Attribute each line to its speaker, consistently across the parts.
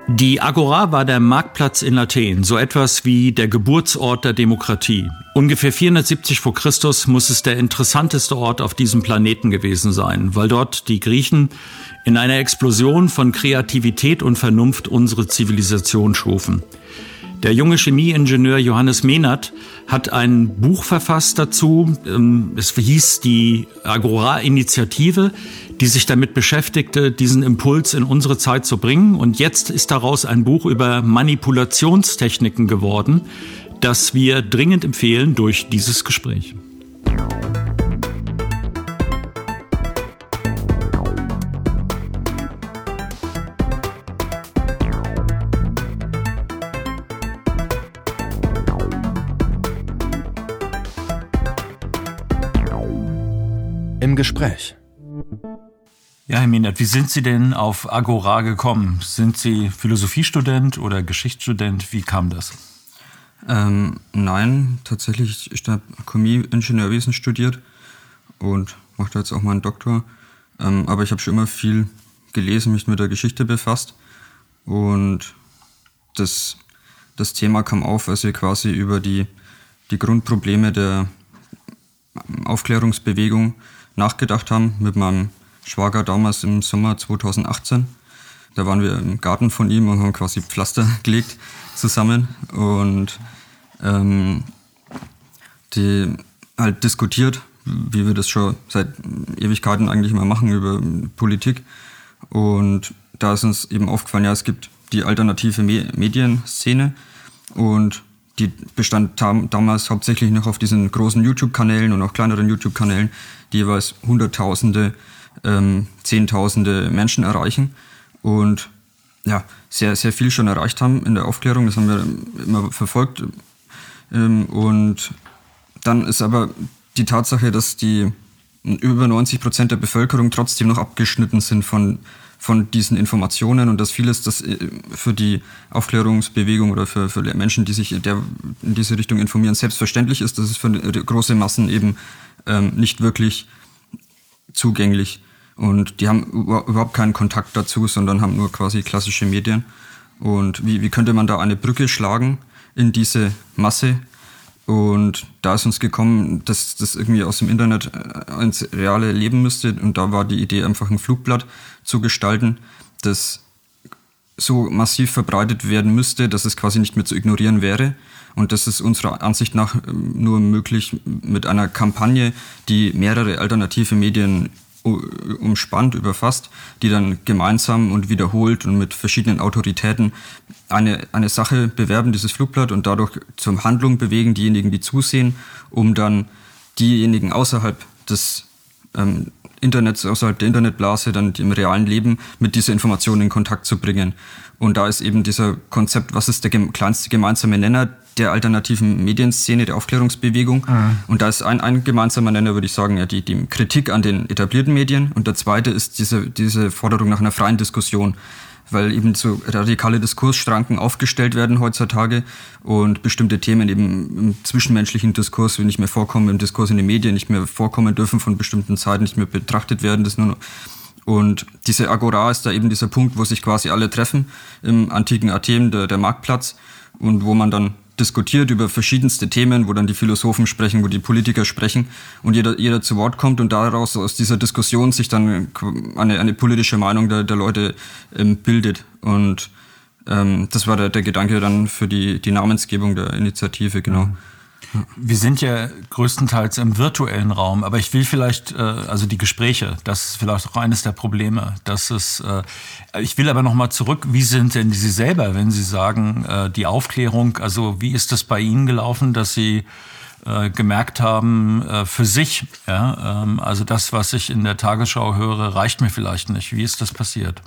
Speaker 1: Die Agora war der Marktplatz in Athen, so etwas wie der Geburtsort der Demokratie. Ungefähr 470 vor Christus muss es der interessanteste Ort auf diesem Planeten gewesen sein, weil dort die Griechen in einer Explosion von Kreativität und Vernunft unsere Zivilisation schufen. Der junge Chemieingenieur Johannes Mehnert hat ein Buch verfasst dazu. Es hieß die Agora-Initiative, die sich damit beschäftigte, diesen Impuls in unsere Zeit zu bringen. Und jetzt ist daraus ein Buch über Manipulationstechniken geworden, das wir dringend empfehlen durch dieses Gespräch.
Speaker 2: Im Gespräch.
Speaker 1: Ja, Herr Mehnert, wie sind Sie denn auf Agora gekommen? Sind Sie Philosophiestudent oder Geschichtsstudent? Wie kam das?
Speaker 3: Nein, tatsächlich, ich habe Chemie-Ingenieurwesen studiert und mache da jetzt auch meinen Doktor. Aber ich habe schon immer viel gelesen, mich mit der Geschichte befasst. Und das Thema kam auf, als wir quasi über die Grundprobleme der Aufklärungsbewegung nachgedacht haben mit meinem Schwager damals im Sommer 2018. Da waren wir im Garten von ihm und haben quasi Pflaster gelegt zusammen und die halt diskutiert, wie wir das schon seit Ewigkeiten eigentlich immer machen über Politik. Und da ist uns eben aufgefallen, ja, es gibt die alternative Medienszene und die bestand damals hauptsächlich noch auf diesen großen YouTube-Kanälen und auch kleineren YouTube-Kanälen, die jeweils Hunderttausende, Zehntausende Menschen erreichen und ja, sehr, sehr viel schon erreicht haben in der Aufklärung. Das haben wir immer verfolgt. Und dann ist aber die Tatsache, dass die über 90% der Bevölkerung trotzdem noch abgeschnitten sind von diesen Informationen und dass vieles, das für die Aufklärungsbewegung oder für Menschen, die sich in diese Richtung informieren, selbstverständlich ist, dass es für große Massen eben nicht wirklich zugänglich. Und die haben überhaupt keinen Kontakt dazu, sondern haben nur quasi klassische Medien. Und wie könnte man da eine Brücke schlagen in diese Masse? Und da ist uns gekommen, dass das irgendwie aus dem Internet ins reale Leben müsste. Und da war die Idee, einfach ein Flugblatt zu gestalten, das so massiv verbreitet werden müsste, dass es quasi nicht mehr zu ignorieren wäre. Und das ist unserer Ansicht nach nur möglich mit einer Kampagne, die mehrere alternative Medien umspannt, überfasst, die dann gemeinsam und wiederholt und mit verschiedenen Autoritäten eine Sache bewerben, dieses Flugblatt, und dadurch zur Handlung bewegen, diejenigen, die zusehen, um dann diejenigen außerhalb des Internets, außerhalb der Internetblase, dann im realen Leben mit dieser Information in Kontakt zu bringen. Und da ist eben dieser Konzept, was ist der kleinste gemeinsame Nenner der alternativen Medienszene, der Aufklärungsbewegung. Und da ist ein gemeinsamer Nenner, würde ich sagen, ja, die Kritik an den etablierten Medien. Und der zweite ist diese Forderung nach einer freien Diskussion, weil eben so radikale Diskursschranken aufgestellt werden heutzutage und bestimmte Themen eben im zwischenmenschlichen Diskurs nicht mehr vorkommen, im Diskurs in den Medien nicht mehr vorkommen dürfen, von bestimmten Zeiten nicht mehr betrachtet werden. Das nur noch. Und diese Agora ist da eben dieser Punkt, wo sich quasi alle treffen im antiken Athen, der Marktplatz, und wo man dann diskutiert über verschiedenste Themen, wo dann die Philosophen sprechen, wo die Politiker sprechen und jeder zu Wort kommt und daraus aus dieser Diskussion sich dann eine politische Meinung der Leute bildet. Und das war der Gedanke dann für die Namensgebung der Initiative, genau.
Speaker 1: Wir sind ja größtenteils im virtuellen Raum, aber ich will vielleicht, also die Gespräche, das ist vielleicht auch eines der Probleme. Ich will aber nochmal zurück, wie sind denn Sie selber, wenn Sie sagen, die Aufklärung, also wie ist das bei Ihnen gelaufen, dass Sie gemerkt haben, für sich, ja, also das, was ich in der Tagesschau höre, reicht mir vielleicht nicht. Wie ist das passiert?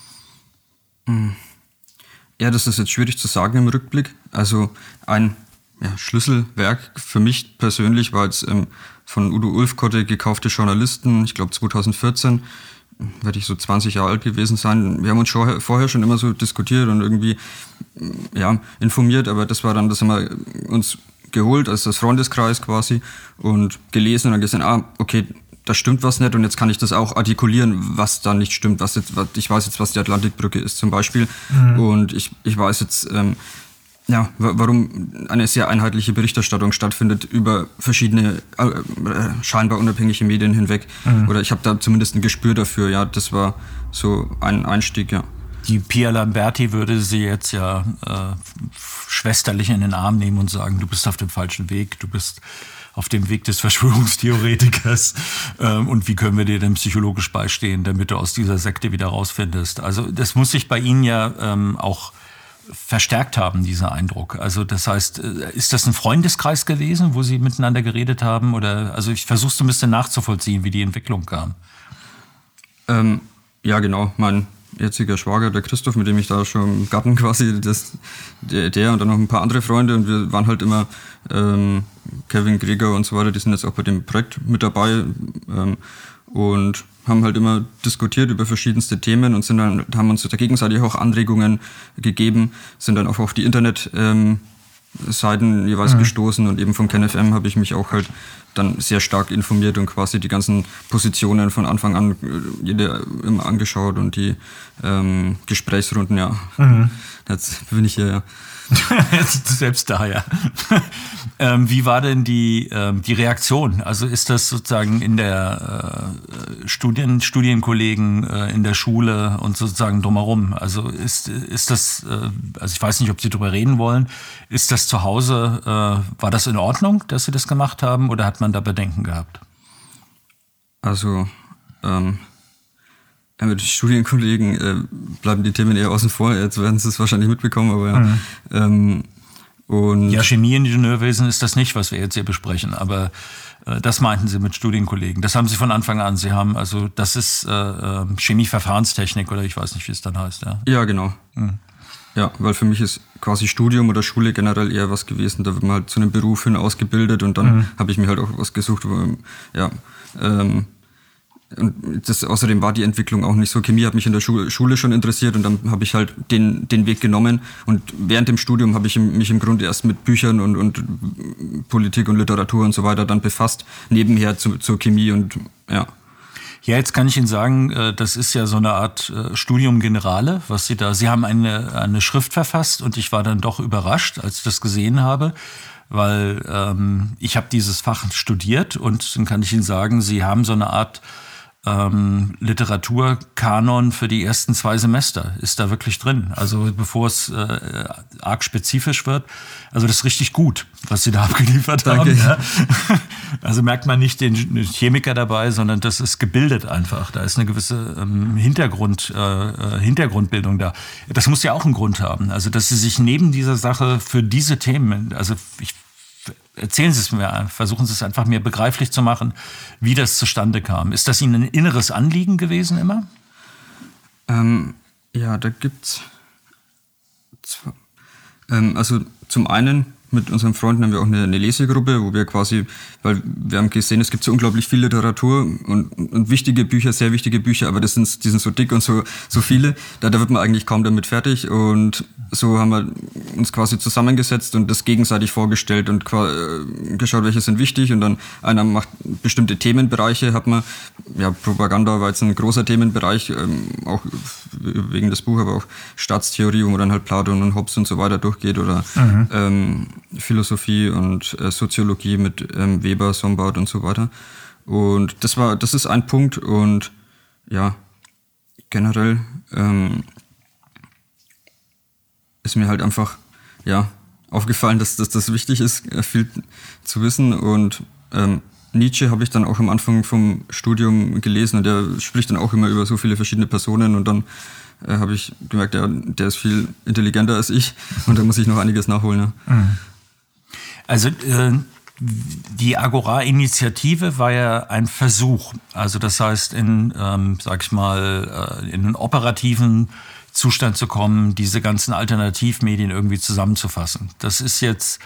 Speaker 3: Ja, das ist jetzt schwierig zu sagen im Rückblick. Also ein Schlüsselwerk für mich persönlich war jetzt von Udo Ulfkotte gekaufte Journalisten, ich glaube 2014, werde ich so 20 Jahre alt gewesen sein. Wir haben uns vorher schon immer so diskutiert und irgendwie informiert, aber das haben wir uns geholt als das Freundeskreis quasi und gelesen und dann gesehen, okay, da stimmt was nicht und jetzt kann ich das auch artikulieren, was da nicht stimmt. Ich weiß jetzt, was die Atlantikbrücke ist zum Beispiel und ich weiß jetzt, warum eine sehr einheitliche Berichterstattung stattfindet über verschiedene scheinbar unabhängige Medien hinweg. Oder ich habe da zumindest ein Gespür dafür. Ja, das war so ein Einstieg, ja.
Speaker 1: Die Pia Lamberti würde sie jetzt ja schwesterlich in den Arm nehmen und sagen, du bist auf dem falschen Weg, du bist auf dem Weg des Verschwörungstheoretikers und wie können wir dir denn psychologisch beistehen, damit du aus dieser Sekte wieder rausfindest. Also das muss sich bei Ihnen ja auch verstärkt haben, dieser Eindruck. Also das heißt, ist das ein Freundeskreis gewesen, wo Sie miteinander geredet haben? Oder also ich versuche es ein bisschen nachzuvollziehen, wie die Entwicklung kam.
Speaker 3: Ja, genau. Mein jetziger Schwager, der Christoph, mit dem ich da schon im Garten quasi, der und dann noch ein paar andere Freunde und wir waren halt immer Kevin Gregor und so weiter, die sind jetzt auch bei dem Projekt mit dabei und haben halt immer diskutiert über verschiedenste Themen und haben uns da gegenseitig auch Anregungen gegeben, sind dann auch auf die Internetseiten jeweils gestoßen und eben vom KenFM habe ich mich auch halt dann sehr stark informiert und quasi die ganzen Positionen von Anfang an immer angeschaut und die Gesprächsrunden, ja. Jetzt bin ich hier, ja.
Speaker 1: Selbst da, ja. Wie war denn die Reaktion? Also ist das sozusagen in der Studienkollegen in der Schule und sozusagen drumherum? Also ist das, also ich weiß nicht, ob Sie darüber reden wollen, ist das zu Hause, war das in Ordnung, dass Sie das gemacht haben oder hat man da Bedenken gehabt?
Speaker 3: Also, mit Studienkollegen bleiben die Themen eher außen vor. Jetzt werden Sie es wahrscheinlich mitbekommen, aber ja. Und
Speaker 1: ja, Chemieingenieurwesen ist das nicht, was wir jetzt hier besprechen, aber das meinten Sie mit Studienkollegen. Das haben Sie von Anfang an. Sie haben also, das ist Chemieverfahrenstechnik oder ich weiß nicht, wie es dann heißt. Ja,
Speaker 3: ja genau. Ja, weil für mich ist quasi Studium oder Schule generell eher was gewesen. Da wird man halt zu einem Beruf hin ausgebildet und dann habe ich mir halt auch was gesucht, wo, ja, und außerdem war die Entwicklung auch nicht so. Chemie hat mich in der Schule schon interessiert und dann habe ich halt den Weg genommen. Und während dem Studium habe ich mich im Grunde erst mit Büchern und Politik und Literatur und so weiter dann befasst, nebenher zur Chemie und ja.
Speaker 1: Ja, jetzt kann ich Ihnen sagen, das ist ja so eine Art Studium Generale, was Sie haben eine Schrift verfasst und ich war dann doch überrascht, als ich das gesehen habe. Weil ich habe dieses Fach studiert und dann kann ich Ihnen sagen, Sie haben so eine Art Literaturkanon für die ersten 2 Semester. Ist da wirklich drin. Also bevor es arg spezifisch wird. Also das ist richtig gut, was Sie da abgeliefert haben. Ja? Also merkt man nicht den Chemiker dabei, sondern das ist gebildet einfach. Da ist eine gewisse Hintergrundbildung da. Das muss ja auch einen Grund haben. Also dass Sie sich neben dieser Sache für diese Themen, also erzählen Sie es mir, versuchen Sie es einfach mir begreiflich zu machen, wie das zustande kam. Ist das Ihnen ein inneres Anliegen gewesen immer?
Speaker 3: Ja, da gibt's also zum einen mit unseren Freunden haben wir auch eine Lesegruppe, wo wir quasi, weil wir haben gesehen, es gibt so unglaublich viel Literatur und wichtige Bücher, sehr wichtige Bücher, aber die sind so dick und so viele, da wird man eigentlich kaum damit fertig und so haben wir uns quasi zusammengesetzt und das gegenseitig vorgestellt und geschaut, welche sind wichtig und dann einer macht bestimmte Themenbereiche, hat man, ja, Propaganda war jetzt ein großer Themenbereich, auch wegen des Buches, aber auch Staatstheorie, wo man dann halt Platon und Hobbes und so weiter durchgeht oder Philosophie und Soziologie mit Weber, Sombart und so weiter. Und das ist ein Punkt und ja, generell ist mir halt einfach ja aufgefallen, dass das wichtig ist, viel zu wissen und Nietzsche habe ich dann auch am Anfang vom Studium gelesen und der spricht dann auch immer über so viele verschiedene Personen und dann habe ich gemerkt, der ist viel intelligenter als ich und da muss ich noch einiges nachholen. Ja.
Speaker 1: Also die Agora-Initiative war ja ein Versuch. Also das heißt, in einen operativen Zustand zu kommen, diese ganzen Alternativmedien irgendwie zusammenzufassen. Das ist jetzt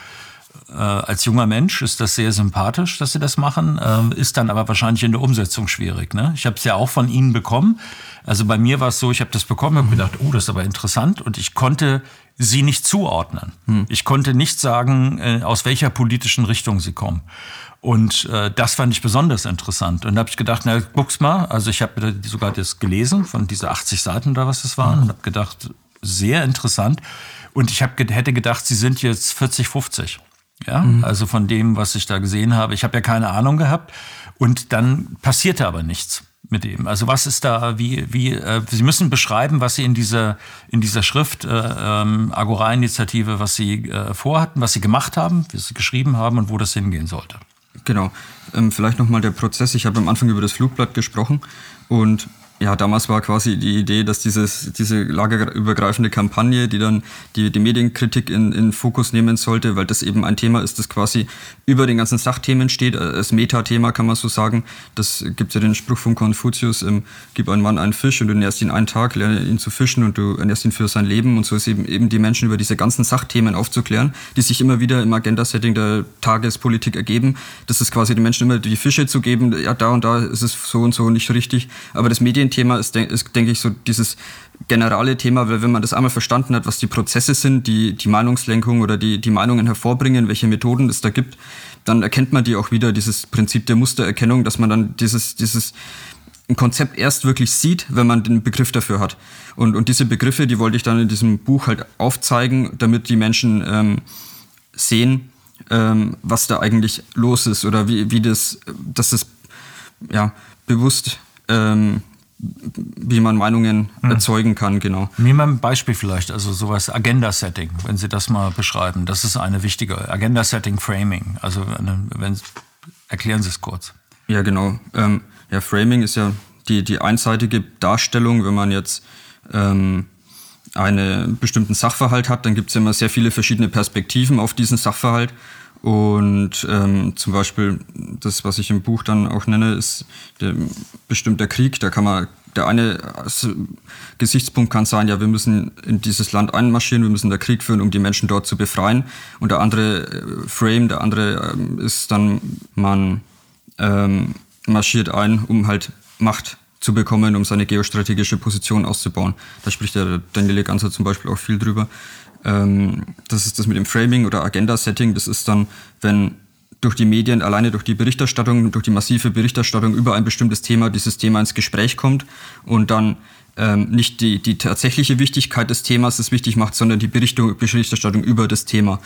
Speaker 1: Als junger Mensch ist das sehr sympathisch, dass Sie das machen, ist dann aber wahrscheinlich in der Umsetzung schwierig. Ne? Ich habe es ja auch von Ihnen bekommen. Also bei mir war es so, ich habe das bekommen und gedacht, oh, das ist aber interessant. Und ich konnte Sie nicht zuordnen. Ich konnte nicht sagen, aus welcher politischen Richtung Sie kommen. Und das fand ich besonders interessant. Und da habe ich gedacht, na, guck's mal. Also ich habe sogar das gelesen, von diese 80 Seiten oder was das waren. Und habe gedacht, sehr interessant. Und ich hätte gedacht, Sie sind jetzt 40, 50. Ja, also von dem, was ich da gesehen habe. Ich habe ja keine Ahnung gehabt und dann passierte aber nichts mit dem. Also was ist da, Sie müssen beschreiben, was Sie in dieser Schrift Agora-Initiative, was Sie vorhatten, was Sie gemacht haben, was Sie geschrieben haben und wo das hingehen sollte.
Speaker 3: Genau. Vielleicht nochmal der Prozess. Ich habe am Anfang über das Flugblatt gesprochen und ja, damals war quasi die Idee, dass diese lagerübergreifende Kampagne, die dann die Medienkritik in Fokus nehmen sollte, weil das eben ein Thema ist, das quasi über den ganzen Sachthemen steht, als Metathema kann man so sagen. Das gibt ja den Spruch von Konfuzius, gib einem Mann einen Fisch und du ernährst ihn einen Tag, lerne ihn zu fischen und du ernährst ihn für sein Leben. Und so ist eben die Menschen über diese ganzen Sachthemen aufzuklären, die sich immer wieder im Agenda-Setting der Tagespolitik ergeben. Das ist quasi den Menschen immer die Fische zu geben, ja, da und da ist es so und so nicht richtig, aber das Medienthema ist, denke ich, so dieses generale Thema, weil wenn man das einmal verstanden hat, was die Prozesse sind, die Meinungslenkung oder die Meinungen hervorbringen, welche Methoden es da gibt, dann erkennt man die auch wieder, dieses Prinzip der Mustererkennung, dass man dann dieses ein Konzept erst wirklich sieht, wenn man den Begriff dafür hat. Und diese Begriffe, die wollte ich dann in diesem Buch halt aufzeigen, damit die Menschen sehen, was da eigentlich los ist oder dass es ja bewusst wie man Meinungen erzeugen kann, genau.
Speaker 1: Nehmen wir ein Beispiel vielleicht, also sowas Agenda-Setting, wenn Sie das mal beschreiben. Das ist eine wichtige Agenda-Setting-Framing. Also erklären Sie es kurz.
Speaker 3: Ja, genau. Framing ist ja die einseitige Darstellung, wenn man jetzt einen bestimmten Sachverhalt hat, dann gibt es ja immer sehr viele verschiedene Perspektiven auf diesen Sachverhalt. Und zum Beispiel das, was ich im Buch dann auch nenne, ist bestimmter Krieg. Da kann man, der eine Gesichtspunkt kann sein, ja, wir müssen in dieses Land einmarschieren, wir müssen da Krieg führen, um die Menschen dort zu befreien. Und der andere Frame, ist dann, man marschiert ein, um halt Macht zu bekommen, um seine geostrategische Position auszubauen. Da spricht der Daniele Ganser zum Beispiel auch viel drüber. Das ist das mit dem Framing oder Agenda-Setting. Das ist dann, wenn durch die Medien, alleine durch die Berichterstattung, durch die massive Berichterstattung über ein bestimmtes Thema, dieses Thema ins Gespräch kommt und dann nicht die tatsächliche Wichtigkeit des Themas es wichtig macht, sondern die Berichterstattung über das Thema.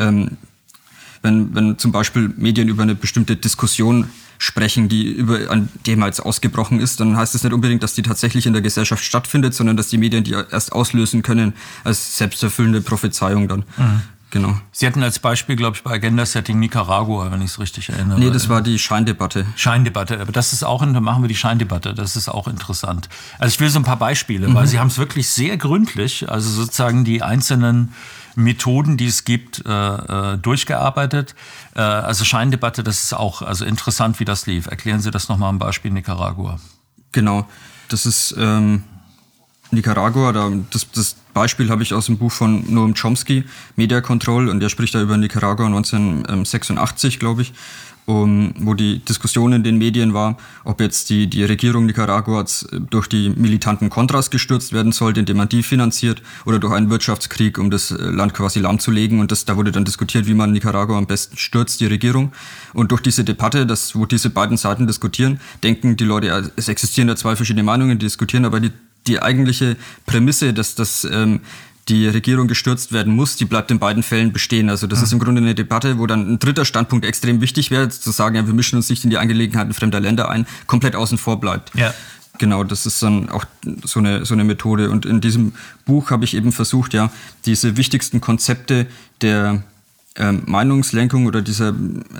Speaker 3: Wenn zum Beispiel Medien über eine bestimmte Diskussion sprechen, die über ein Thema jetzt ausgebrochen ist, dann heißt das nicht unbedingt, dass die tatsächlich in der Gesellschaft stattfindet, sondern dass die Medien die erst auslösen können als selbsterfüllende Prophezeiung dann. Mhm. Genau.
Speaker 1: Sie hatten als Beispiel, glaube ich, bei Agenda-Setting Nicaragua, wenn ich es richtig erinnere.
Speaker 3: Nee, das war die Scheindebatte.
Speaker 1: Scheindebatte, aber das ist auch, dann machen wir die Scheindebatte, das ist auch interessant. Also ich will so ein paar Beispiele, weil Sie haben es wirklich sehr gründlich, also sozusagen die einzelnen Methoden, die es gibt, durchgearbeitet. Also Scheindebatte, das ist auch also interessant, wie das lief. Erklären Sie das nochmal am Beispiel Nicaragua.
Speaker 3: Genau, das ist Nicaragua, das Beispiel habe ich aus dem Buch von Noam Chomsky, Media Control, und der spricht da über Nicaragua 1986, glaube ich, wo die Diskussion in den Medien war, ob jetzt die Regierung Nicaraguas durch die militanten Contras gestürzt werden sollte, indem man die finanziert, oder durch einen Wirtschaftskrieg, um das Land quasi lahmzulegen. Und da wurde dann diskutiert, wie man Nicaragua am besten stürzt, die Regierung. Und durch diese Debatte, wo diese beiden Seiten diskutieren, denken die Leute, es existieren da zwei verschiedene Meinungen, die diskutieren, aber die eigentliche Prämisse, dass die Regierung gestürzt werden muss, die bleibt in beiden Fällen bestehen. Also das ist im Grunde eine Debatte, wo dann ein dritter Standpunkt extrem wichtig wäre, zu sagen, ja, wir mischen uns nicht in die Angelegenheiten fremder Länder ein, komplett außen vor bleibt. Ja. Genau, das ist dann auch so eine Methode. Und in diesem Buch habe ich eben versucht, ja, diese wichtigsten Konzepte der Meinungslenkung oder dieser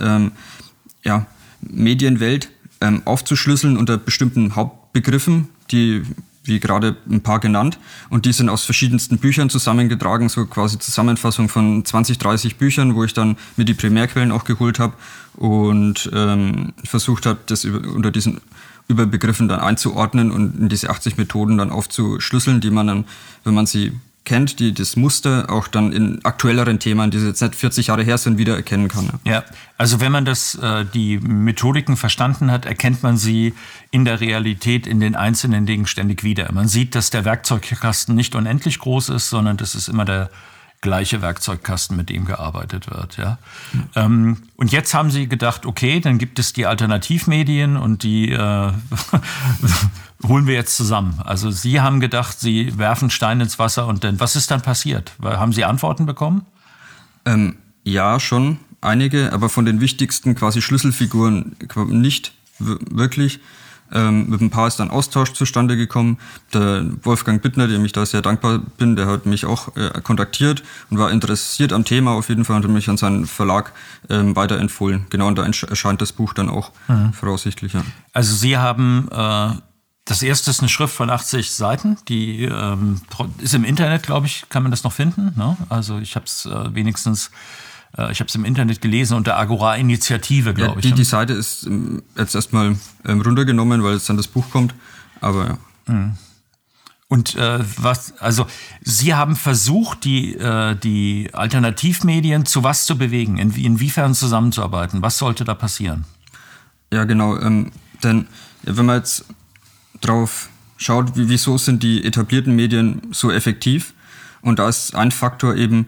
Speaker 3: Medienwelt aufzuschlüsseln unter bestimmten Hauptbegriffen, die wie gerade ein paar genannt, und die sind aus verschiedensten Büchern zusammengetragen, so quasi Zusammenfassung von 20, 30 Büchern, wo ich dann mir die Primärquellen auch geholt habe und versucht habe, das unter diesen Überbegriffen dann einzuordnen und in diese 80 Methoden dann aufzuschlüsseln, die man dann, wenn man sie kennt, die das Muster auch dann in aktuelleren Themen, die jetzt nicht 40 Jahre her sind, wieder erkennen kann.
Speaker 1: Ja, also wenn man die Methodiken verstanden hat, erkennt man sie in der Realität in den einzelnen Dingen ständig wieder. Man sieht, dass der Werkzeugkasten nicht unendlich groß ist, sondern das ist immer der gleiche Werkzeugkasten, mit dem gearbeitet wird. Ja. Und jetzt haben Sie gedacht, okay, dann gibt es die Alternativmedien und die holen wir jetzt zusammen. Also Sie haben gedacht, Sie werfen Stein ins Wasser und dann, was ist dann passiert? Haben Sie Antworten bekommen?
Speaker 3: Ja, schon einige, aber von den wichtigsten quasi Schlüsselfiguren nicht wirklich. Mit ein paar ist dann Austausch zustande gekommen. Der Wolfgang Bittner, dem ich da sehr dankbar bin, der hat mich auch kontaktiert und war interessiert am Thema auf jeden Fall und hat mich an seinen Verlag weiterempfohlen. Genau, und da erscheint das Buch dann auch voraussichtlich. Ja.
Speaker 1: Also Sie haben, das erste ist eine Schrift von 80 Seiten, die ist im Internet, glaube ich, kann man das noch finden. Ne? Also ich habe es ich habe es im Internet gelesen unter Agora-Initiative, glaube ich.
Speaker 3: Die Seite ist jetzt erstmal runtergenommen, weil jetzt dann das Buch kommt. Aber ja.
Speaker 1: Und also Sie haben versucht, die Alternativmedien zu was zu bewegen? Inwiefern zusammenzuarbeiten? Was sollte da passieren?
Speaker 3: Ja, genau. Denn wenn man jetzt drauf schaut, wieso sind die etablierten Medien so effektiv? Und da ist ein Faktor eben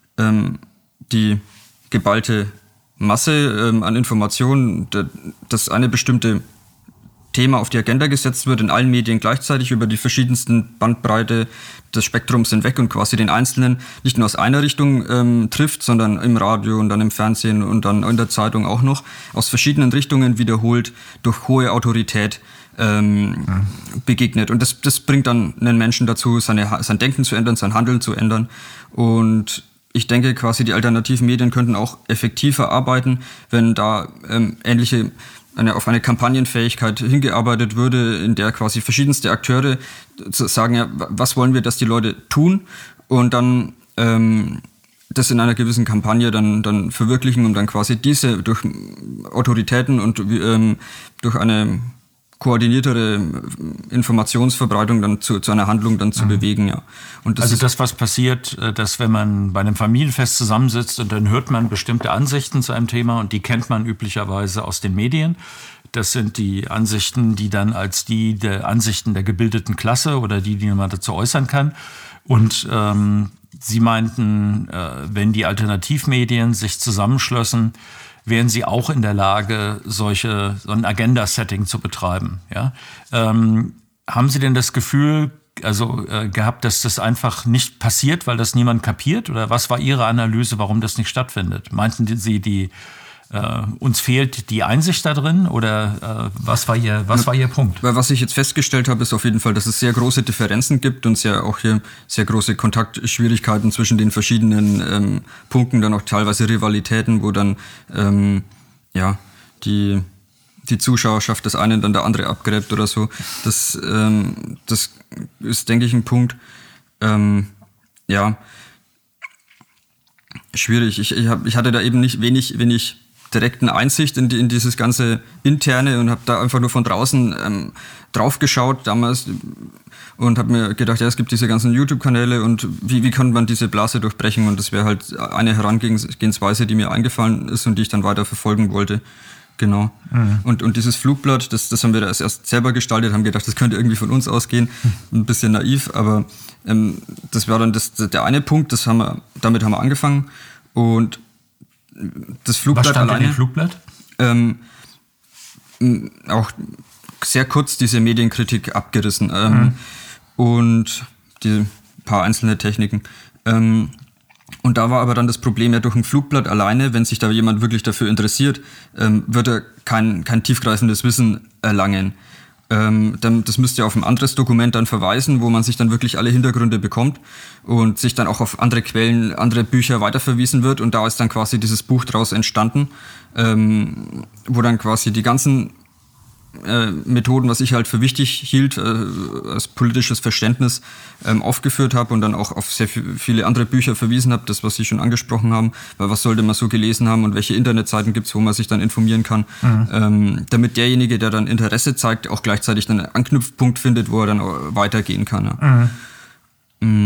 Speaker 3: die geballte Masse an Informationen, dass eine bestimmte Thema auf die Agenda gesetzt wird, in allen Medien gleichzeitig über die verschiedensten Bandbreite des Spektrums hinweg und quasi den Einzelnen nicht nur aus einer Richtung trifft, sondern im Radio und dann im Fernsehen und dann in der Zeitung auch noch, aus verschiedenen Richtungen wiederholt durch hohe Autorität begegnet. Und das bringt dann einen Menschen dazu, sein Denken zu ändern, sein Handeln zu ändern. Und ich denke quasi, die alternativen Medien könnten auch effektiver arbeiten, wenn da auf eine Kampagnenfähigkeit hingearbeitet würde, in der quasi verschiedenste Akteure sagen, ja, was wollen wir, dass die Leute tun und dann das in einer gewissen Kampagne dann verwirklichen, um dann quasi diese durch Autoritäten und durch eine koordiniertere Informationsverbreitung dann zu einer Handlung dann zu bewegen, ja. Und
Speaker 1: das, was passiert, dass wenn man bei einem Familienfest zusammensitzt und dann hört man bestimmte Ansichten zu einem Thema und die kennt man üblicherweise aus den Medien. Das sind die Ansichten, die dann als die der Ansichten der gebildeten Klasse oder die man dazu äußern kann. Und Sie meinten, wenn die Alternativmedien sich zusammenschlössen, wären sie auch in der Lage, so ein Agenda-Setting zu betreiben. Ja? Haben Sie denn das Gefühl gehabt, dass das einfach nicht passiert, weil das niemand kapiert? Oder was war Ihre Analyse, warum das nicht stattfindet? Meinten Sie, uns fehlt die Einsicht da drin? Oder was war Ihr Punkt?
Speaker 3: Weil was ich jetzt festgestellt habe, ist auf jeden Fall, dass es sehr große Differenzen gibt und auch hier sehr große Kontaktschwierigkeiten zwischen den verschiedenen Punkten, dann auch teilweise Rivalitäten, wo dann die Zuschauerschaft des einen dann der andere abgräbt oder so. Das ist, denke ich, ein Punkt. Schwierig. Ich hatte da eben nicht wenig direkten Einsicht in dieses ganze Interne und habe da einfach nur von draußen drauf geschaut damals und habe mir gedacht, ja, es gibt diese ganzen YouTube-Kanäle und wie kann man diese Blase durchbrechen? Und das wäre halt eine Herangehensweise, die mir eingefallen ist und die ich dann weiter verfolgen wollte. Genau. Mhm. Und dieses Flugblatt, das haben wir da erst selber gestaltet, haben gedacht, das könnte irgendwie von uns ausgehen. Ein bisschen naiv, aber das war dann der eine Punkt, damit haben wir angefangen. Und das Flugblatt
Speaker 1: was stand
Speaker 3: alleine,
Speaker 1: in dem Flugblatt?
Speaker 3: Auch sehr kurz diese Medienkritik abgerissen und die paar einzelne Techniken. Und da war aber dann das Problem, ja, durch ein Flugblatt alleine, wenn sich da jemand wirklich dafür interessiert, wird er kein tiefgreifendes Wissen erlangen. Das müsste ja auf ein anderes Dokument dann verweisen, wo man sich dann wirklich alle Hintergründe bekommt und sich dann auch auf andere Quellen, andere Bücher weiterverwiesen wird. Und da ist dann quasi dieses Buch draus entstanden, wo dann quasi die ganzen Methoden, was ich halt für wichtig hielt, als politisches Verständnis aufgeführt habe und dann auch auf sehr viele andere Bücher verwiesen habe, das, was Sie schon angesprochen haben, weil was sollte man so gelesen haben und welche Internetseiten gibt es, wo man sich dann informieren kann, damit derjenige, der dann Interesse zeigt, auch gleichzeitig dann einen Anknüpfpunkt findet, wo er dann weitergehen kann. Ja.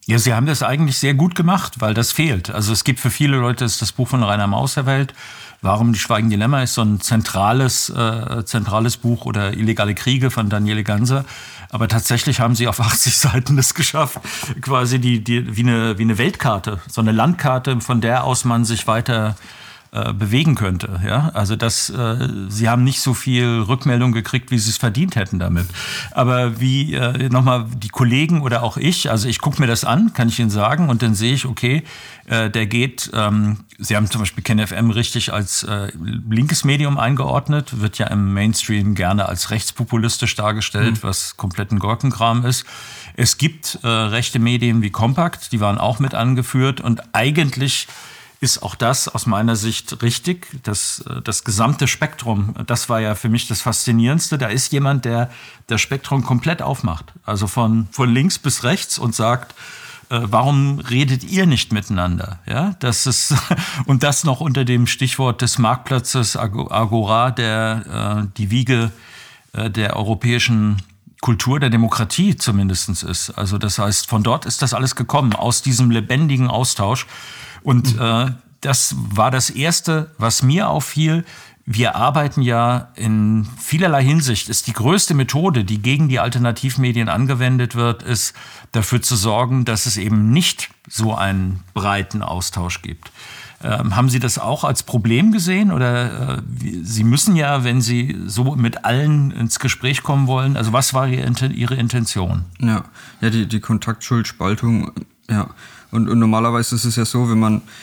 Speaker 1: Ja, Sie haben das eigentlich sehr gut gemacht, weil das fehlt. Also es gibt für viele Leute das Buch von Rainer Mauserwelt. Warum die Schweigen Dilemma ist so ein zentrales Buch, oder Illegale Kriege von Daniele Ganser. Aber tatsächlich haben sie auf 80 Seiten das geschafft, quasi wie eine Weltkarte, so eine Landkarte, von der aus man sich weiter bewegen könnte. Ja? Also sie haben nicht so viel Rückmeldung gekriegt, wie sie es verdient hätten damit. Aber wie nochmal die Kollegen oder auch ich, also ich gucke mir das an, kann ich Ihnen sagen, und dann sehe ich, okay, der geht, Sie haben zum Beispiel KenFM richtig als linkes Medium eingeordnet, wird ja im Mainstream gerne als rechtspopulistisch dargestellt, was kompletten Gurkenkram ist. Es gibt rechte Medien wie Kompakt, die waren auch mit angeführt, und eigentlich ist auch das aus meiner Sicht richtig. Das gesamte Spektrum, das war ja für mich das Faszinierendste. Da ist jemand, der das Spektrum komplett aufmacht. Also von links bis rechts und sagt, warum redet ihr nicht miteinander? Ja, und das noch unter dem Stichwort des Marktplatzes Agora, der die Wiege der europäischen Kultur der Demokratie zumindest ist. Also das heißt, von dort ist das alles gekommen, aus diesem lebendigen Austausch. Und das war das Erste, was mir auffiel. Wir arbeiten ja in vielerlei Hinsicht. Ist die größte Methode, die gegen die Alternativmedien angewendet wird, ist dafür zu sorgen, dass es eben nicht so einen breiten Austausch gibt. Haben Sie das auch als Problem gesehen? Oder Sie müssen ja, wenn Sie so mit allen ins Gespräch kommen wollen, also was war Ihre Intention?
Speaker 3: Ja, die Kontaktschuldspaltung, ja. Und normalerweise ist es ja so, wenn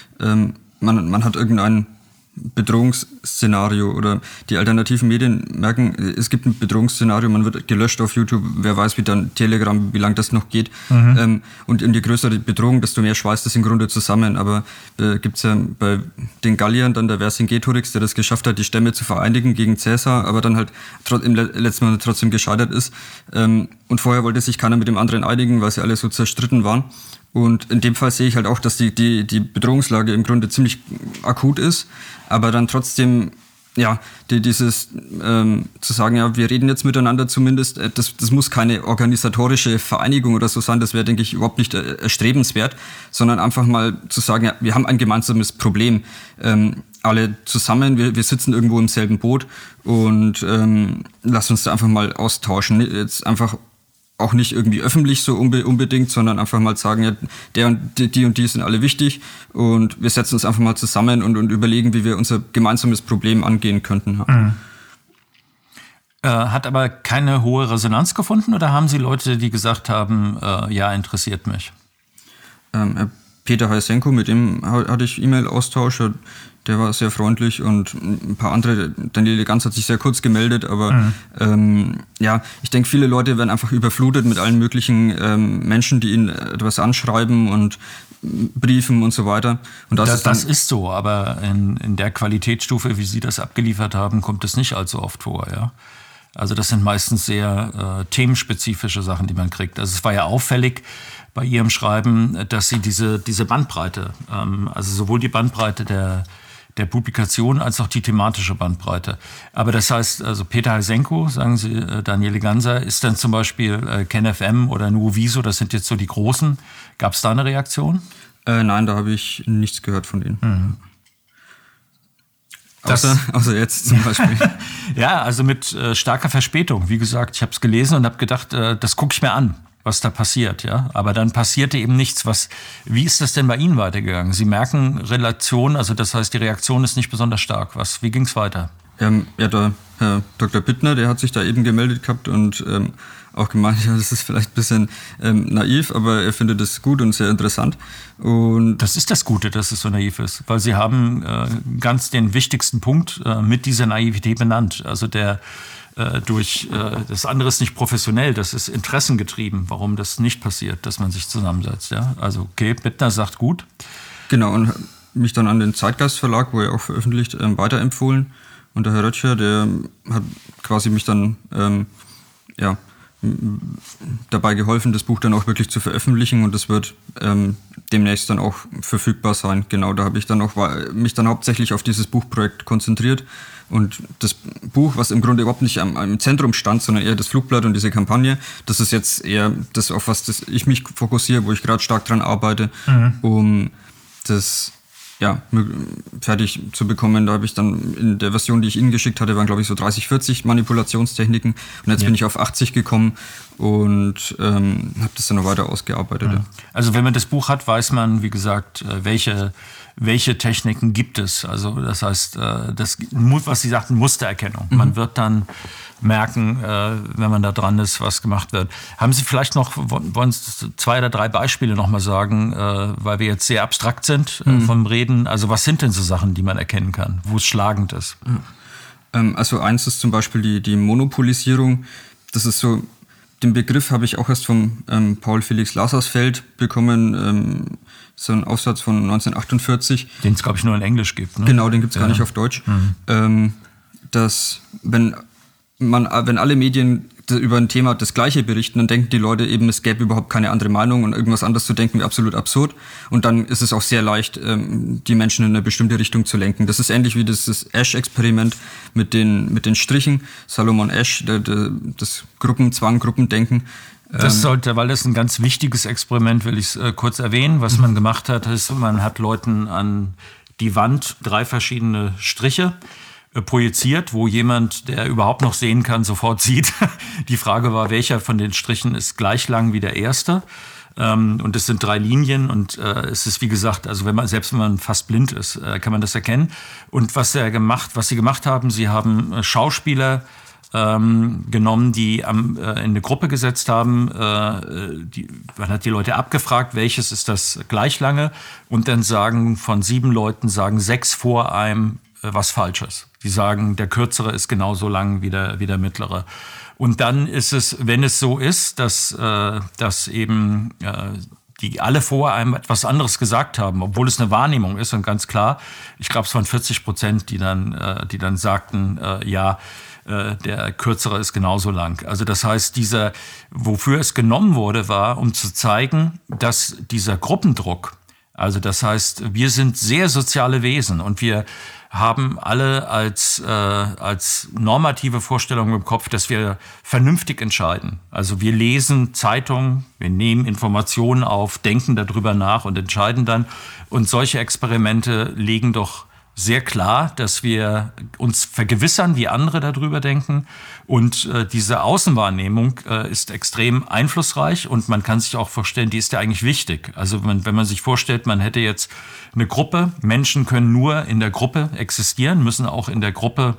Speaker 3: man hat irgendein Bedrohungsszenario, oder die alternativen Medien merken, es gibt ein Bedrohungsszenario, man wird gelöscht auf YouTube, wer weiß, wie dann Telegram, wie lange das noch geht. Und je größer die Bedrohung, desto mehr schweißt das im Grunde zusammen. Aber gibt's ja bei den Galliern dann der Vercingetorix, der das geschafft hat, die Stämme zu vereinigen gegen Caesar, aber dann halt im letzten Mal trotzdem gescheitert ist. Und vorher wollte sich keiner mit dem anderen einigen, weil sie alle so zerstritten waren. Und in dem Fall sehe ich halt auch, dass die Bedrohungslage im Grunde ziemlich akut ist, aber dann trotzdem, ja, dieses zu sagen, ja, wir reden jetzt miteinander zumindest, das muss keine organisatorische Vereinigung oder so sein, das wäre, denke ich, überhaupt nicht erstrebenswert, sondern einfach mal zu sagen, ja, wir haben ein gemeinsames Problem, alle zusammen, wir sitzen irgendwo im selben Boot und lass uns da einfach mal austauschen, jetzt einfach auch nicht irgendwie öffentlich so unbedingt, sondern einfach mal sagen, ja, der und die sind alle wichtig und wir setzen uns einfach mal zusammen und überlegen, wie wir unser gemeinsames Problem angehen könnten.
Speaker 1: Hat aber keine hohe Resonanz gefunden, oder haben Sie Leute, die gesagt haben, ja, interessiert mich?
Speaker 3: Peter Heisenko, mit dem hatte ich E-Mail-Austausch, der war sehr freundlich, und ein paar andere, Daniele Ganz hat sich sehr kurz gemeldet, aber ja, ich denke, viele Leute werden einfach überflutet mit allen möglichen Menschen, die ihnen etwas anschreiben und Briefen und so weiter. Und das
Speaker 1: ist so, aber in der Qualitätsstufe, wie Sie das abgeliefert haben, kommt es nicht allzu oft vor, ja. Also das sind meistens sehr themenspezifische Sachen, die man kriegt. Also es war ja auffällig bei Ihrem Schreiben, dass Sie diese Bandbreite, also sowohl die Bandbreite der Publikation als auch die thematische Bandbreite. Aber das heißt, also Peter Heisenko, sagen Sie, Daniele Ganser, ist dann zum Beispiel KenFM oder Nuoviso, das sind jetzt so die großen. Gab es da eine Reaktion?
Speaker 3: Nein, da habe ich nichts gehört von denen. Außer jetzt zum Beispiel.
Speaker 1: Ja, also mit starker Verspätung. Wie gesagt, ich habe es gelesen und habe gedacht, das gucke ich mir an, was da passiert, ja. Aber dann passierte eben nichts. Wie ist das denn bei Ihnen weitergegangen? Sie merken Relation, also das heißt, die Reaktion ist nicht besonders stark. Wie ging es weiter?
Speaker 3: Ja, der Herr Dr. Bittner, der hat sich da eben gemeldet gehabt und auch gemeint, ja, das ist vielleicht ein bisschen naiv, aber er findet es gut und sehr interessant. Und
Speaker 1: das ist das Gute, dass es so naiv ist, weil Sie haben ganz den wichtigsten Punkt mit dieser Naivität benannt. Also das andere ist nicht professionell, das ist interessengetrieben, warum das nicht passiert, dass man sich zusammensetzt. Ja? Also okay, Bittner sagt gut.
Speaker 3: Genau, und mich dann an den Zeitgeist Verlag, wo er auch veröffentlicht, weiterempfohlen. Und der Herr Röttcher, der hat quasi mich dann dabei geholfen, das Buch dann auch wirklich zu veröffentlichen, und das wird demnächst dann auch verfügbar sein. Genau, da habe ich dann auch mich dann hauptsächlich auf dieses Buchprojekt konzentriert, Und das Buch, was im Grunde überhaupt nicht im Zentrum stand, sondern eher das Flugblatt und diese Kampagne, das ist jetzt eher das, auf was ich mich fokussiere, wo ich gerade stark dran arbeite, um das fertig zu bekommen. Da habe ich dann in der Version, die ich Ihnen geschickt hatte, waren glaube ich so 30, 40 Manipulationstechniken. Und jetzt bin ich auf 80 gekommen und habe das dann noch weiter ausgearbeitet. Ja.
Speaker 1: Also wenn man das Buch hat, weiß man, wie gesagt, welche Techniken gibt es. Also das heißt, was Sie sagten, Mustererkennung. Man wird dann merken, wenn man da dran ist, was gemacht wird. Haben Sie vielleicht noch, wollen Sie 2 oder 3 Beispiele noch mal sagen, weil wir jetzt sehr abstrakt sind vom Reden. Also was sind denn so Sachen, die man erkennen kann, wo es schlagend ist?
Speaker 3: Also eins ist zum Beispiel die Monopolisierung. Das ist so, den Begriff habe ich auch erst vom Paul Felix Lazarsfeld bekommen, so ein Aufsatz von 1948.
Speaker 1: Den es, glaube ich, nur in Englisch gibt. Ne?
Speaker 3: Genau, den gibt es gar nicht auf Deutsch. Dass wenn alle Medien über ein Thema das Gleiche berichten, dann denken die Leute eben, es gäbe überhaupt keine andere Meinung und irgendwas anderes zu denken wäre absolut absurd. Und dann ist es auch sehr leicht, die Menschen in eine bestimmte Richtung zu lenken. Das ist ähnlich wie das Asch-Experiment mit den Strichen. Salomon Asch, das Gruppenzwang, Gruppendenken.
Speaker 1: Das sollte, weil das ein ganz wichtiges Experiment, will ich es kurz erwähnen. Was man gemacht hat, ist, man hat Leuten an die Wand 3 verschiedene Striche projiziert, wo jemand, der überhaupt noch sehen kann, sofort sieht. Die Frage war, welcher von den Strichen ist gleich lang wie der erste? Und es sind 3 Linien und es ist, wie gesagt, also selbst wenn man fast blind ist, kann man das erkennen. Und was sie gemacht haben, sie haben Schauspieler genommen, die in eine Gruppe gesetzt haben. Man hat die Leute abgefragt, welches ist das gleich lange, und dann von 7 Leuten 6 vor einem was Falsches. Die sagen, der Kürzere ist genauso lang wie der Mittlere. Und dann ist es, wenn es so ist, dass eben die alle vor einem etwas anderes gesagt haben, obwohl es eine Wahrnehmung ist, und ganz klar, ich glaube, es waren 40%, die dann sagten, der Kürzere ist genauso lang. Also das heißt, wofür es genommen wurde, war, um zu zeigen, dass dieser Gruppendruck, also das heißt, wir sind sehr soziale Wesen und wir haben alle als normative Vorstellung im Kopf, dass wir vernünftig entscheiden. Also wir lesen Zeitungen, wir nehmen Informationen auf, denken darüber nach und entscheiden dann. Und solche Experimente legen doch sehr klar, dass wir uns vergewissern, wie andere darüber denken. Und diese Außenwahrnehmung ist extrem einflussreich und man kann sich auch vorstellen, die ist ja eigentlich wichtig. Also wenn man sich vorstellt, man hätte jetzt eine Gruppe, Menschen können nur in der Gruppe existieren, müssen auch in der Gruppe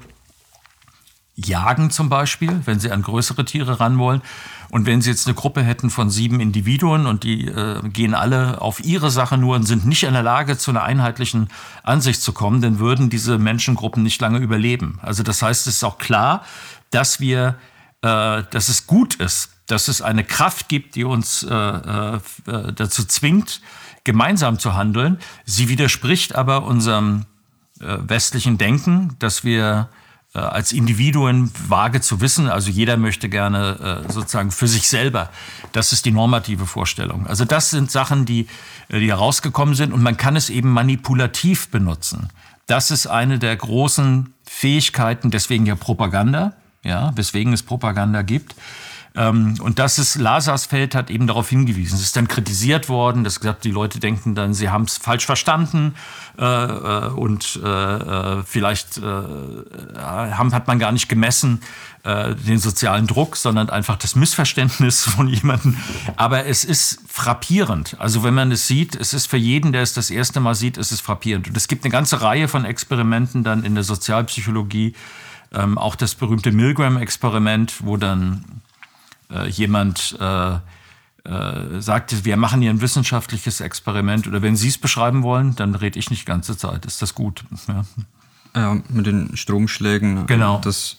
Speaker 1: jagen zum Beispiel, wenn sie an größere Tiere ran wollen. Und wenn Sie jetzt eine Gruppe hätten von 7 Individuen und die gehen alle auf ihre Sache nur und sind nicht in der Lage, zu einer einheitlichen Ansicht zu kommen, dann würden diese Menschengruppen nicht lange überleben. Also das heißt, es ist auch klar, dass es gut ist, dass es eine Kraft gibt, die uns dazu zwingt, gemeinsam zu handeln. Sie widerspricht aber unserem westlichen Denken, dass wir als Individuen vage zu wissen, also jeder möchte gerne sozusagen für sich selber. Das ist die normative Vorstellung. Also das sind Sachen, die herausgekommen sind und man kann es eben manipulativ benutzen. Das ist eine der großen Fähigkeiten, deswegen ja Propaganda, ja, weswegen es Propaganda gibt. Und Lazarsfeld hat eben darauf hingewiesen. Es ist dann kritisiert worden, dass gesagt, die Leute denken dann, sie haben es falsch verstanden und vielleicht hat man gar nicht gemessen den sozialen Druck, sondern einfach das Missverständnis von jemandem. Aber es ist frappierend. Also wenn man es sieht, es ist für jeden, der es das erste Mal sieht, es ist frappierend. Und es gibt eine ganze Reihe von Experimenten dann in der Sozialpsychologie, auch das berühmte Milgram-Experiment, wo dann jemand sagte, wir machen hier ein wissenschaftliches Experiment, oder wenn Sie es beschreiben wollen, dann rede ich nicht die ganze Zeit. Ist das gut?
Speaker 3: Ja, mit den Stromschlägen.
Speaker 1: Genau.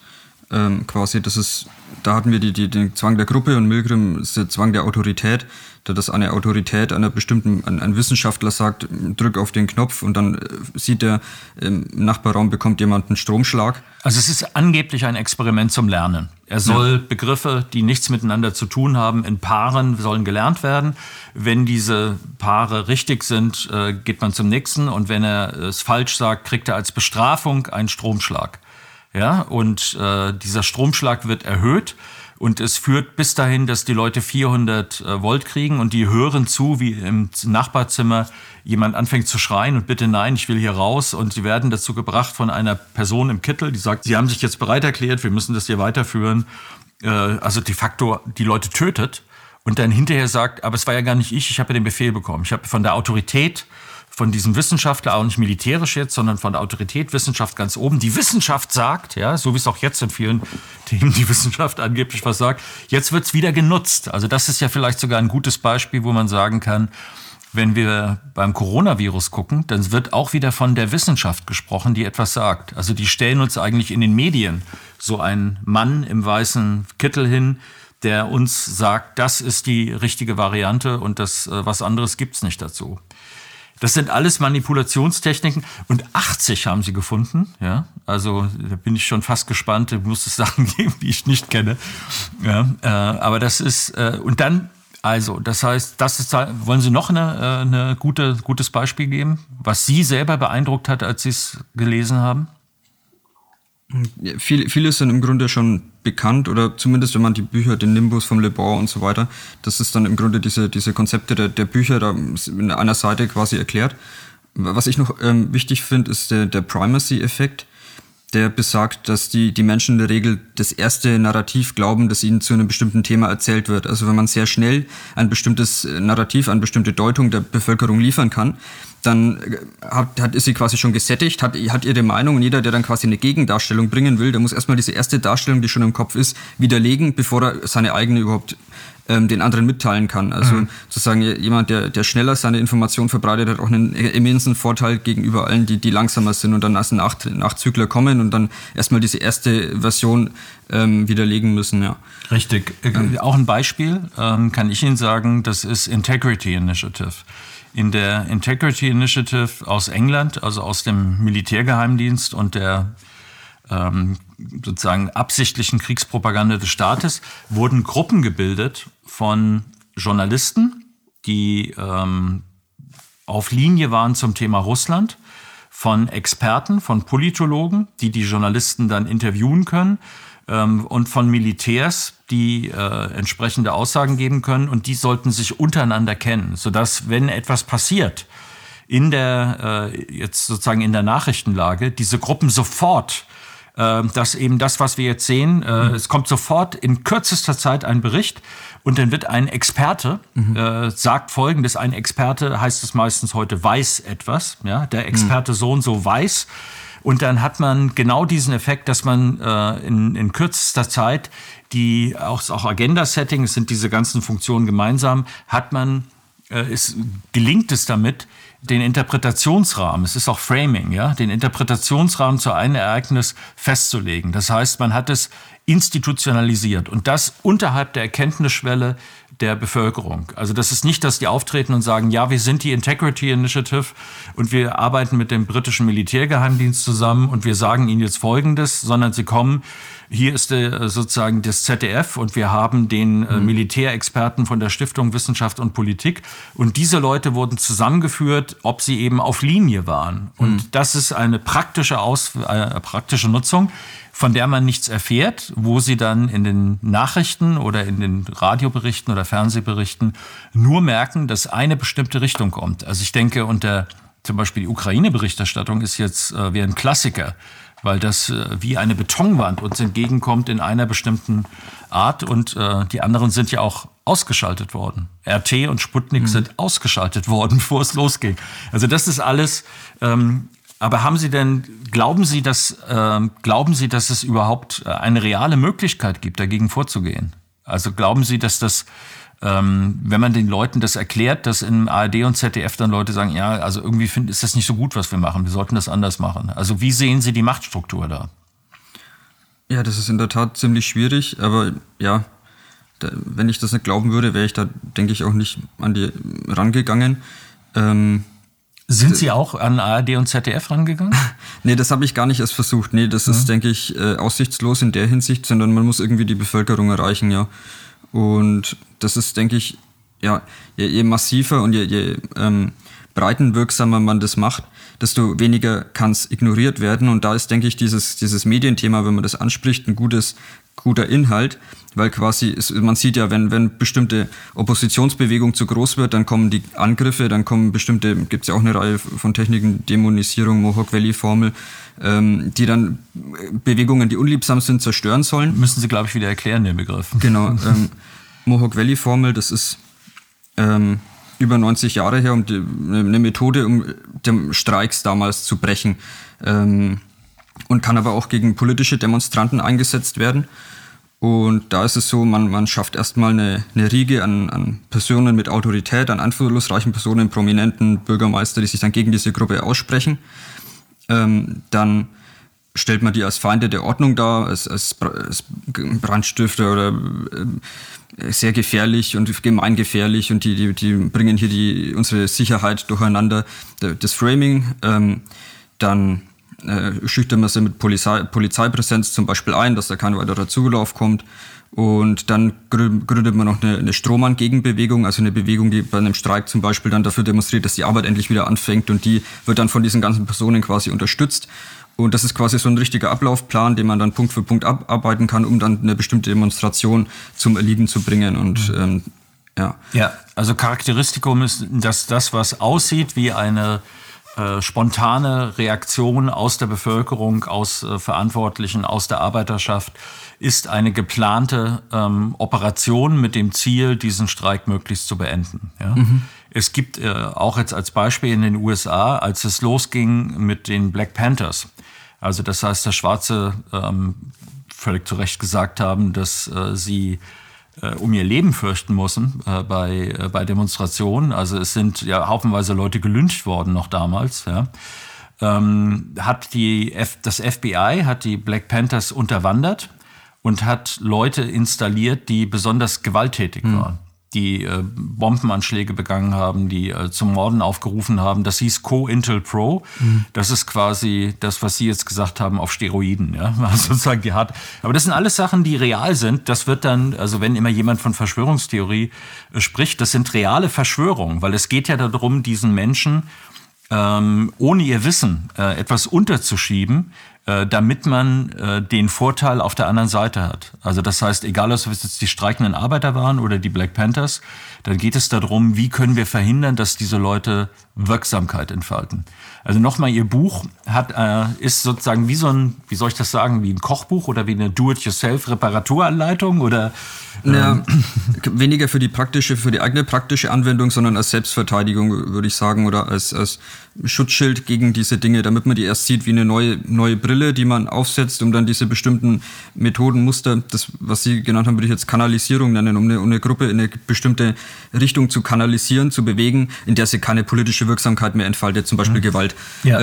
Speaker 3: Da hatten wir den Zwang der Gruppe und Milgram ist der Zwang der Autorität. Dass eine Autorität ein Wissenschaftler sagt, drück auf den Knopf und dann sieht er, im Nachbarraum bekommt jemand einen Stromschlag.
Speaker 1: Also es ist angeblich ein Experiment zum Lernen. Er soll Begriffe, die nichts miteinander zu tun haben, in Paaren sollen gelernt werden. Wenn diese Paare richtig sind, geht man zum nächsten. Und wenn er es falsch sagt, kriegt er als Bestrafung einen Stromschlag. ja, und dieser Stromschlag wird erhöht. Und es führt bis dahin, dass die Leute 400 Volt kriegen und die hören zu, wie im Nachbarzimmer jemand anfängt zu schreien und bitte nein, ich will hier raus. Und sie werden dazu gebracht von einer Person im Kittel, die sagt, sie haben sich jetzt bereit erklärt, wir müssen das hier weiterführen. Also de facto die Leute tötet und dann hinterher sagt, aber es war ja gar nicht ich habe ja den Befehl bekommen. Ich habe von der Autorität, von diesem Wissenschaftler, auch nicht militärisch jetzt, sondern von der Autorität, Wissenschaft ganz oben. Die Wissenschaft sagt, ja, so wie es auch jetzt in vielen Themen die Wissenschaft angeblich was sagt, jetzt wird's wieder genutzt. Also das ist ja vielleicht sogar ein gutes Beispiel, wo man sagen kann, wenn wir beim Coronavirus gucken, dann wird auch wieder von der Wissenschaft gesprochen, die etwas sagt. Also die stellen uns eigentlich in den Medien so einen Mann im weißen Kittel hin, der uns sagt, das ist die richtige Variante und das was anderes gibt's nicht dazu. Das sind alles Manipulationstechniken und 80 haben sie gefunden. Ja, also da bin ich schon fast gespannt. Da muss es Sachen geben, die ich nicht kenne. Ja, aber das ist und dann also das heißt, das ist. Wollen Sie noch eine gutes Beispiel geben, was Sie selber beeindruckt hat, als Sie es gelesen haben?
Speaker 3: Ja, viele sind im Grunde schon bekannt oder zumindest, wenn man die Bücher, den Nimbus vom Le Bon und so weiter, das ist dann im Grunde diese Konzepte der Bücher da in einer Seite quasi erklärt. Was ich noch wichtig finde, ist der Primacy-Effekt, der besagt, dass die Menschen in der Regel das erste Narrativ glauben, das ihnen zu einem bestimmten Thema erzählt wird. Also wenn man sehr schnell ein bestimmtes Narrativ, eine bestimmte Deutung der Bevölkerung liefern kann, dann ist sie quasi schon gesättigt, hat ihre Meinung und jeder, der dann quasi eine Gegendarstellung bringen will, der muss erstmal diese erste Darstellung, die schon im Kopf ist, widerlegen, bevor er seine eigene überhaupt den anderen mitteilen kann. Also sozusagen jemand, der schneller seine Information verbreitet, hat auch einen immensen Vorteil gegenüber allen, die langsamer sind und dann als Nachzügler kommen und dann erstmal diese erste Version widerlegen müssen. Ja.
Speaker 1: Richtig. Auch ein Beispiel kann ich Ihnen sagen, das ist Integrity Initiative. In der Integrity Initiative aus England, also aus dem Militärgeheimdienst und der sozusagen absichtlichen Kriegspropaganda des Staates, wurden Gruppen gebildet von Journalisten, die auf Linie waren zum Thema Russland, von Experten, von Politologen, die Journalisten dann interviewen können, und von Militärs, die entsprechende Aussagen geben können, und die sollten sich untereinander kennen, sodass, wenn etwas passiert jetzt sozusagen in der Nachrichtenlage, diese Gruppen sofort dass eben das, was wir jetzt sehen, es kommt sofort in kürzester Zeit ein Bericht und dann wird ein Experte, sagt Folgendes, ein Experte, heißt es meistens heute, weiß etwas, ja, der Experte so und so weiß, und dann hat man genau diesen Effekt, dass man in kürzester Zeit auch Agenda-Setting, es sind diese ganzen Funktionen gemeinsam, gelingt es damit, den Interpretationsrahmen, es ist auch Framing, ja, den Interpretationsrahmen zu einem Ereignis festzulegen. Das heißt, man hat es institutionalisiert und das unterhalb der Erkenntnisschwelle der Bevölkerung. Also das ist nicht, dass die auftreten und sagen, ja, wir sind die Integrity Initiative und wir arbeiten mit dem britischen Militärgeheimdienst zusammen und wir sagen ihnen jetzt Folgendes, sondern sie kommen, hier ist sozusagen das ZDF und wir haben den Militärexperten von der Stiftung Wissenschaft und Politik und diese Leute wurden zusammengeführt, ob sie eben auf Linie waren. Und das ist eine praktische Nutzung, von der man nichts erfährt, wo sie dann in den Nachrichten oder in den Radioberichten oder Fernsehberichten nur merken, dass eine bestimmte Richtung kommt. Also ich denke, zum Beispiel die Ukraine-Berichterstattung ist jetzt wie ein Klassiker, weil das wie eine Betonwand uns entgegenkommt in einer bestimmten Art und die anderen sind ja auch ausgeschaltet worden. RT und Sputnik sind ausgeschaltet worden, bevor es losging. Also das ist alles. Aber glauben Sie, dass es überhaupt eine reale Möglichkeit gibt, dagegen vorzugehen? Also glauben Sie, dass das, wenn man den Leuten das erklärt, dass in ARD und ZDF dann Leute sagen, ja, also irgendwie ist das nicht so gut, was wir machen, wir sollten das anders machen. Also wie sehen Sie die Machtstruktur da?
Speaker 3: Ja, das ist in der Tat ziemlich schwierig, aber ja, wenn ich das nicht glauben würde, wäre ich da, denke ich, auch nicht an die rangegangen.
Speaker 1: Sind Sie auch an ARD und ZDF rangegangen?
Speaker 3: Nee, das habe ich gar nicht erst versucht. Nee, das ist, denke ich, aussichtslos in der Hinsicht, sondern man muss irgendwie die Bevölkerung erreichen, ja. Und das ist, denke ich, ja, je massiver und je breitenwirksamer man das macht, desto weniger kann es ignoriert werden. Und da ist, denke ich, dieses Medienthema, wenn man das anspricht, ein guter Inhalt, weil quasi, man sieht ja, wenn bestimmte Oppositionsbewegung zu groß wird, dann kommen die Angriffe, dann kommen gibt es ja auch eine Reihe von Techniken, Dämonisierung, Mohawk Valley Formel, die dann Bewegungen, die unliebsam sind, zerstören sollen.
Speaker 1: Müssen Sie, glaube ich, wieder erklären, den Begriff.
Speaker 3: Genau, Mohawk Valley Formel, das ist über 90 Jahre her, eine Methode, um den Streiks damals zu brechen, und kann aber auch gegen politische Demonstranten eingesetzt werden. Und da ist es so, man schafft erstmal eine Riege an Personen mit Autorität, an einflussreichen Personen, Prominenten, Bürgermeister, die sich dann gegen diese Gruppe aussprechen. Dann stellt man die als Feinde der Ordnung dar, als Brandstifter oder sehr gefährlich und gemeingefährlich, und die bringen hier unsere Sicherheit durcheinander. Das Framing, dann schüchtern wir sie mit Polizeipräsenz zum Beispiel ein, dass da kein weiterer Zulauf kommt. Und dann gründet man noch eine Strohmann-Gegenbewegung, also eine Bewegung, die bei einem Streik zum Beispiel dann dafür demonstriert, dass die Arbeit endlich wieder anfängt, und die wird dann von diesen ganzen Personen quasi unterstützt. Und das ist quasi so ein richtiger Ablaufplan, den man dann Punkt für Punkt abarbeiten kann, um dann eine bestimmte Demonstration zum Erliegen zu bringen. Und
Speaker 1: Ja, also Charakteristikum ist, dass das, was aussieht wie eine spontane Reaktion aus der Bevölkerung, aus Verantwortlichen, aus der Arbeiterschaft, ist eine geplante Operation mit dem Ziel, diesen Streik möglichst zu beenden. Ja? Es gibt auch jetzt als Beispiel in den USA, als es losging mit den Black Panthers, also das heißt, dass Schwarze völlig zu Recht gesagt haben, dass sie um ihr Leben fürchten müssen bei Demonstrationen. Also es sind ja haufenweise Leute gelyncht worden noch damals. Ja. Das FBI hat die Black Panthers unterwandert und hat Leute installiert, die besonders gewalttätig waren, die Bombenanschläge begangen haben, die zum Morden aufgerufen haben. Das hieß COINTELPRO. Das ist quasi das, was Sie jetzt gesagt haben, auf Steroiden. Ja? Also sozusagen die hart. Aber das sind alles Sachen, die real sind. Das wird dann, also wenn immer jemand von Verschwörungstheorie spricht, das sind reale Verschwörungen, weil es geht ja darum, diesen Menschen ohne ihr Wissen etwas unterzuschieben, damit man den Vorteil auf der anderen Seite hat. Also das heißt, egal ob es jetzt die streikenden Arbeiter waren oder die Black Panthers, dann geht es darum, wie können wir verhindern, dass diese Leute Wirksamkeit entfalten. Also nochmal, Ihr Buch ist sozusagen wie so ein, wie soll ich das sagen, wie ein Kochbuch oder wie eine Do-it-yourself-Reparaturanleitung oder?
Speaker 3: Ja, weniger für die eigene praktische Anwendung, sondern als Selbstverteidigung, würde ich sagen, oder als Schutzschild gegen diese Dinge, damit man die erst sieht wie eine neue Brille, die man aufsetzt, um dann diese bestimmten Methodenmuster, das, was Sie genannt haben, würde ich jetzt Kanalisierung nennen, um eine Gruppe in eine bestimmte Richtung zu kanalisieren, zu bewegen, in der sie keine politische Wirksamkeit mehr entfaltet, zum Beispiel Gewalt.
Speaker 1: Ja.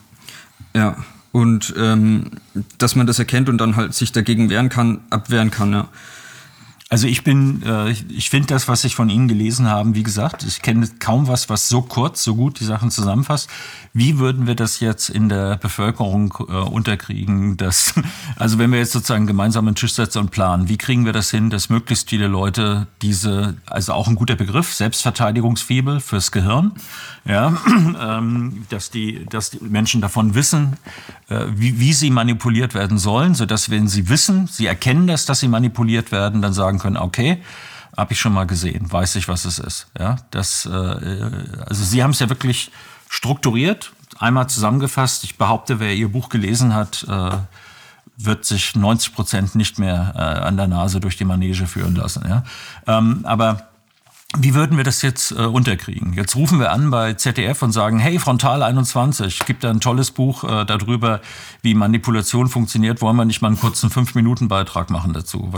Speaker 3: Und dass man das erkennt und dann halt sich dagegen abwehren kann, ja.
Speaker 1: Also ich finde das, was ich von Ihnen gelesen habe, wie gesagt, ich kenne kaum was so kurz, so gut die Sachen zusammenfasst. Wie würden wir das jetzt in der Bevölkerung unterkriegen? Also wenn wir jetzt sozusagen gemeinsam einen Tisch setzen und planen, wie kriegen wir das hin, dass möglichst viele Leute also auch ein guter Begriff, Selbstverteidigungsfibel fürs Gehirn, ja, dass die Menschen davon wissen, wie sie manipuliert werden sollen, sodass, wenn sie wissen, sie erkennen das, dass sie manipuliert werden, dann sagen können, okay, habe ich schon mal gesehen, weiß ich, was es ist. Ja, also Sie haben es ja wirklich strukturiert, einmal zusammengefasst. Ich behaupte, wer Ihr Buch gelesen hat, wird sich 90% nicht mehr an der Nase durch die Manege führen lassen. Ja? Aber wie würden wir das jetzt unterkriegen? Jetzt rufen wir an bei ZDF und sagen, hey, Frontal 21, gibt da ein tolles Buch darüber, wie Manipulation funktioniert. Wollen wir nicht mal einen kurzen 5-Minuten-Beitrag machen dazu?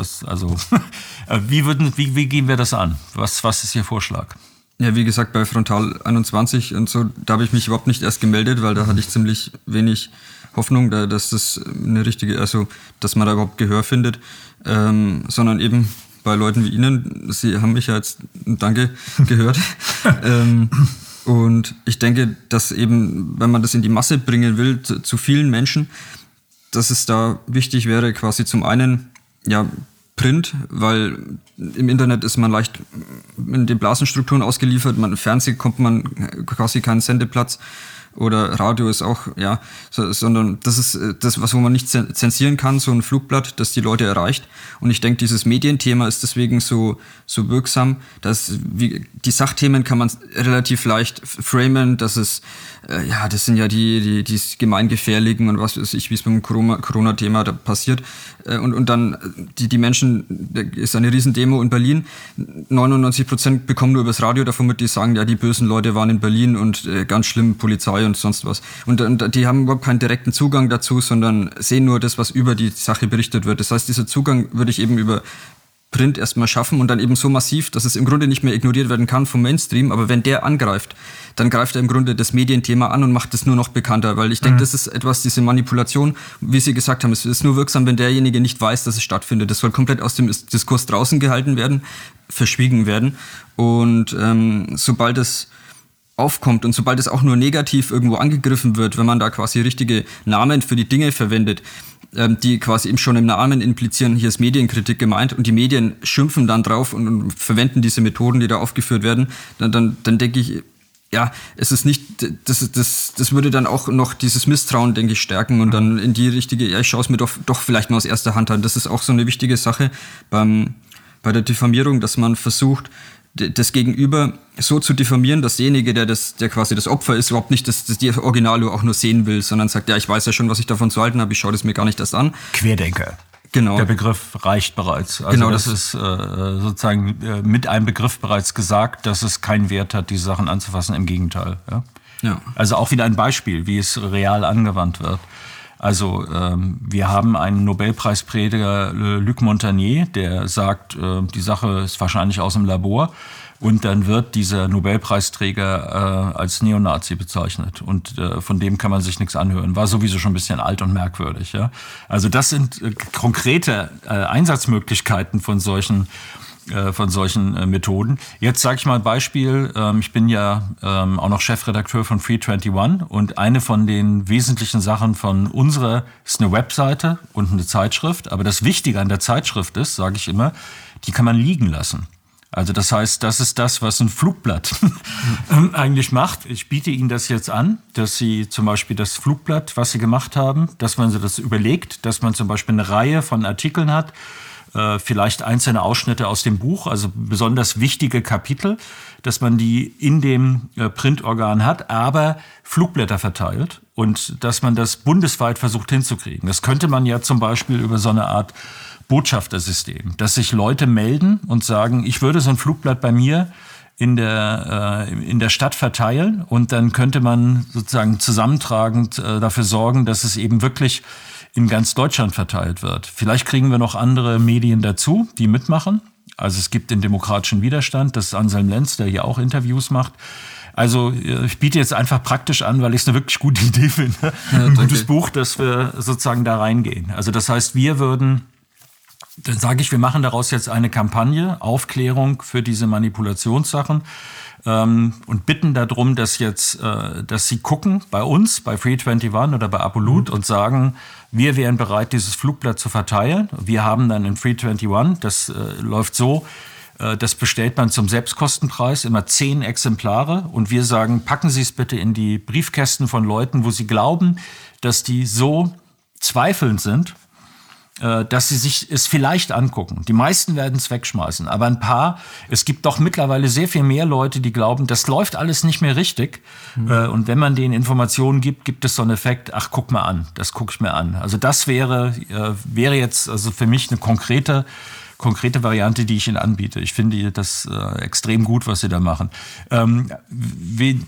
Speaker 1: Wie gehen wir das an? Was ist Ihr Vorschlag?
Speaker 3: Ja, wie gesagt, bei Frontal 21 und so, da habe ich mich überhaupt nicht erst gemeldet, weil da hatte ich ziemlich wenig Hoffnung, dass das dass man da überhaupt Gehör findet, sondern eben bei Leuten wie Ihnen. Sie haben mich ja jetzt, danke, gehört. Und ich denke, dass eben, wenn man das in die Masse bringen will, zu vielen Menschen, dass es da wichtig wäre, quasi zum einen, ja, Print, weil im Internet ist man leicht in den Blasenstrukturen ausgeliefert. Im Fernsehen kommt man quasi keinen Sendeplatz. Oder Radio ist auch, sondern das ist das, wo man nicht zensieren kann, so ein Flugblatt, das die Leute erreicht. Und ich denke, dieses Medienthema ist deswegen so wirksam, dass die Sachthemen kann man relativ leicht framen, dass es, das sind ja die gemeingefährlichen und was weiß ich, wie es beim Corona-Thema da passiert. Und dann die Menschen, da ist eine Riesendemo in Berlin, 99% bekommen nur übers Radio davon mit, die sagen, ja, die bösen Leute waren in Berlin und ganz schlimm, Polizei und sonst was. Und die haben überhaupt keinen direkten Zugang dazu, sondern sehen nur das, was über die Sache berichtet wird. Das heißt, dieser Zugang würde ich eben über Print erstmal schaffen und dann eben so massiv, dass es im Grunde nicht mehr ignoriert werden kann vom Mainstream. Aber wenn der angreift, dann greift er im Grunde das Medienthema an und macht es nur noch bekannter. Weil ich denke, das ist etwas, diese Manipulation, wie Sie gesagt haben, es ist nur wirksam, wenn derjenige nicht weiß, dass es stattfindet. Das soll komplett aus dem Diskurs draußen gehalten werden, verschwiegen werden. Und sobald es aufkommt und sobald es auch nur negativ irgendwo angegriffen wird, wenn man da quasi richtige Namen für die Dinge verwendet, die quasi eben schon im Namen implizieren, hier ist Medienkritik gemeint und die Medien schimpfen dann drauf und verwenden diese Methoden, die da aufgeführt werden, dann denke ich, es ist nicht, das würde dann auch noch dieses Misstrauen, denke ich, stärken und dann in die richtige, ich schaue es mir doch vielleicht mal aus erster Hand an. Das ist auch so eine wichtige Sache bei der Diffamierung, dass man versucht, das Gegenüber so zu diffamieren, dass derjenige, der quasi das Opfer ist, überhaupt nicht das die Originalo auch nur sehen will, sondern sagt, ja, ich weiß ja schon, was ich davon zu halten habe, ich schaue das mir gar nicht erst an.
Speaker 1: Querdenker.
Speaker 3: Genau.
Speaker 1: Der Begriff reicht bereits. Also
Speaker 3: genau,
Speaker 1: das ist sozusagen mit einem Begriff bereits gesagt, dass es keinen Wert hat, diese Sachen anzufassen. Im Gegenteil. Ja. Also auch wieder ein Beispiel, wie es real angewandt wird. Also wir haben einen Nobelpreisprediger, Luc Montagnier, der sagt, die Sache ist wahrscheinlich aus dem Labor. Und dann wird dieser Nobelpreisträger als Neonazi bezeichnet. Und von dem kann man sich nichts anhören. War sowieso schon ein bisschen alt und merkwürdig. Ja? Also das sind konkrete Einsatzmöglichkeiten von solchen Methoden. Jetzt sage ich mal ein Beispiel. Ich bin ja auch noch Chefredakteur von Free21 und eine von den wesentlichen Sachen von unserer ist eine Webseite und eine Zeitschrift. Aber das Wichtige an der Zeitschrift ist, sage ich immer, die kann man liegen lassen. Also das heißt, das ist das, was ein Flugblatt eigentlich macht. Ich biete Ihnen das jetzt an, dass Sie zum Beispiel das Flugblatt, was Sie gemacht haben, dass man sich das überlegt, dass man zum Beispiel eine Reihe von Artikeln hat, vielleicht einzelne Ausschnitte aus dem Buch, also besonders wichtige Kapitel, dass man die in dem Printorgan hat, aber Flugblätter verteilt und dass man das bundesweit versucht hinzukriegen. Das könnte man ja zum Beispiel über so eine Art Botschaftersystem, dass sich Leute melden und sagen, ich würde so ein Flugblatt bei mir in der Stadt verteilen und dann könnte man sozusagen zusammentragend dafür sorgen, dass es eben wirklich in ganz Deutschland verteilt wird. Vielleicht kriegen wir noch andere Medien dazu, die mitmachen. Also es gibt den Demokratischen Widerstand, das ist Anselm Lenz, der hier auch Interviews macht. Also ich biete jetzt einfach praktisch an, weil ich es eine wirklich gute Idee finde. Ein gutes Buch, dass wir sozusagen da reingehen. Also das heißt, dann sage ich, wir machen daraus jetzt eine Kampagne, Aufklärung für diese Manipulationssachen und bitten darum, dass Sie gucken bei uns, bei Free21 oder bei Apolut und sagen, wir wären bereit, dieses Flugblatt zu verteilen. Wir haben dann in Free21, das läuft so, das bestellt man zum Selbstkostenpreis, immer 10 Exemplare und wir sagen, packen Sie es bitte in die Briefkästen von Leuten, wo Sie glauben, dass die so zweifelnd sind, dass sie sich es vielleicht angucken. Die meisten werden es wegschmeißen, aber ein paar, es gibt doch mittlerweile sehr viel mehr Leute, die glauben, das läuft alles nicht mehr richtig. Und wenn man denen Informationen gibt, gibt es so einen Effekt, ach, guck mal an, das gucke ich mir an. Also das wäre jetzt also für mich eine konkrete Variante, die ich Ihnen anbiete. Ich finde das extrem gut, was Sie da machen. Mit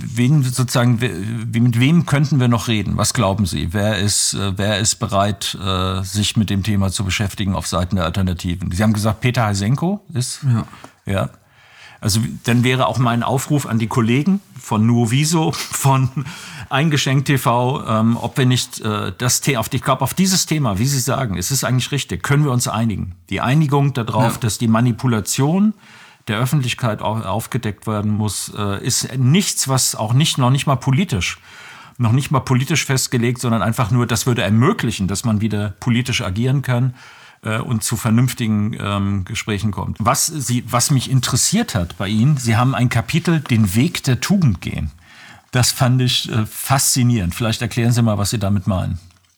Speaker 1: wem könnten wir noch reden? Was glauben Sie? Wer ist bereit, sich mit dem Thema zu beschäftigen auf Seiten der Alternativen? Sie haben gesagt, Peter Heisenko ist? Ja. Also dann wäre auch mein Aufruf an die Kollegen von Nuoviso, von Eingeschenkt TV, ob wir nicht ich glaube, auf dieses Thema, wie Sie sagen, es ist eigentlich richtig, können wir uns einigen. Die Einigung darauf, dass die Manipulation der Öffentlichkeit aufgedeckt werden muss, ist nichts, was auch noch nicht mal politisch festgelegt, sondern einfach nur, das würde ermöglichen, dass man wieder politisch agieren kann. und zu vernünftigen Gesprächen kommt. Was mich interessiert hat bei Ihnen, Sie haben ein Kapitel, den Weg der Tugend gehen. Das fand ich faszinierend. Vielleicht erklären Sie mal, was Sie damit meinen.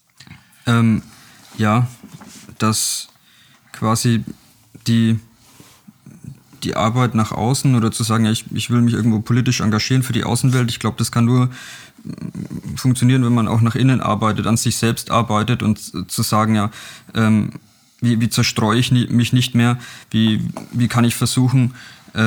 Speaker 3: Ja, dass quasi die Arbeit nach außen oder zu sagen, ja, ich will mich irgendwo politisch engagieren für die Außenwelt, ich glaube, das kann nur funktionieren, wenn man auch nach innen arbeitet, an sich selbst arbeitet und zu sagen, ja, wie zerstreue ich mich nicht mehr, wie kann ich versuchen,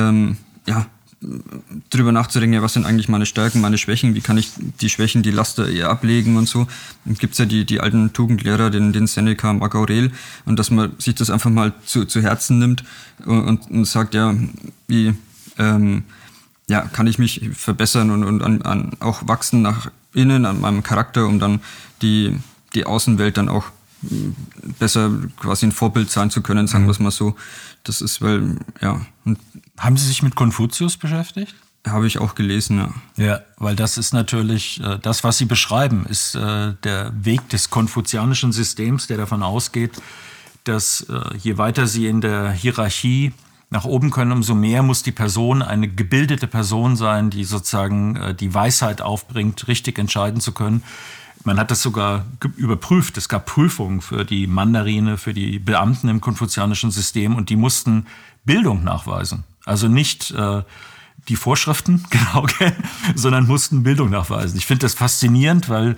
Speaker 3: drüber nachzudenken, ja, was sind eigentlich meine Stärken, meine Schwächen, wie kann ich die Schwächen, die Laster eher ablegen und so. Dann gibt's ja die alten Tugendlehrer, den Seneca, Marc Aurel, und dass man sich das einfach mal zu Herzen nimmt und sagt, ja, wie kann ich mich verbessern und auch wachsen nach innen, an meinem Charakter, um dann die Außenwelt dann auch besser quasi ein Vorbild sein zu können, sagen wir es mal so. Das ist,
Speaker 1: Haben Sie sich mit Konfuzius beschäftigt?
Speaker 3: Habe ich auch gelesen, ja.
Speaker 1: Ja, weil das ist natürlich, das, was Sie beschreiben, ist der Weg des konfuzianischen Systems, der davon ausgeht, dass je weiter Sie in der Hierarchie nach oben können, umso mehr muss die Person eine gebildete Person sein, die sozusagen die Weisheit aufbringt, richtig entscheiden zu können. Man hat das sogar überprüft. Es gab Prüfungen für die Mandarine, für die Beamten im konfuzianischen System, und die mussten Bildung nachweisen. Also nicht die Vorschriften genau kennen, sondern mussten Bildung nachweisen. Ich finde das faszinierend, weil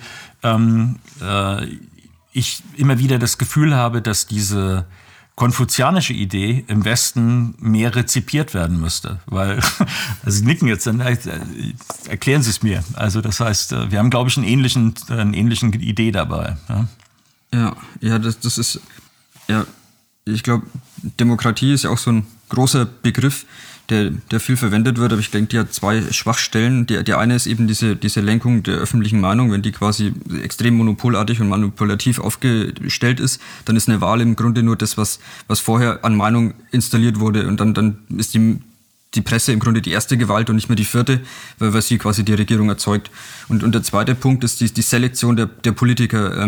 Speaker 1: ich immer wieder das Gefühl habe, dass diese konfuzianische Idee im Westen mehr rezipiert werden müsste. Weil, also Sie nicken jetzt, dann erklären Sie es mir. Also das heißt, wir haben, glaube ich, eine ähnliche Idee dabei.
Speaker 3: Ja, das ist, ja, ich glaube, Demokratie ist ja auch so ein großer Begriff, der viel verwendet wird, aber ich denke, die hat zwei Schwachstellen. Die eine ist eben diese Lenkung der öffentlichen Meinung. Wenn die quasi extrem monopolartig und manipulativ aufgestellt ist, dann ist eine Wahl im Grunde nur das, was vorher an Meinung installiert wurde, und dann ist die Presse im Grunde die erste Gewalt und nicht mehr die vierte, weil sie quasi die Regierung erzeugt. Und der zweite Punkt ist die Selektion der Politiker.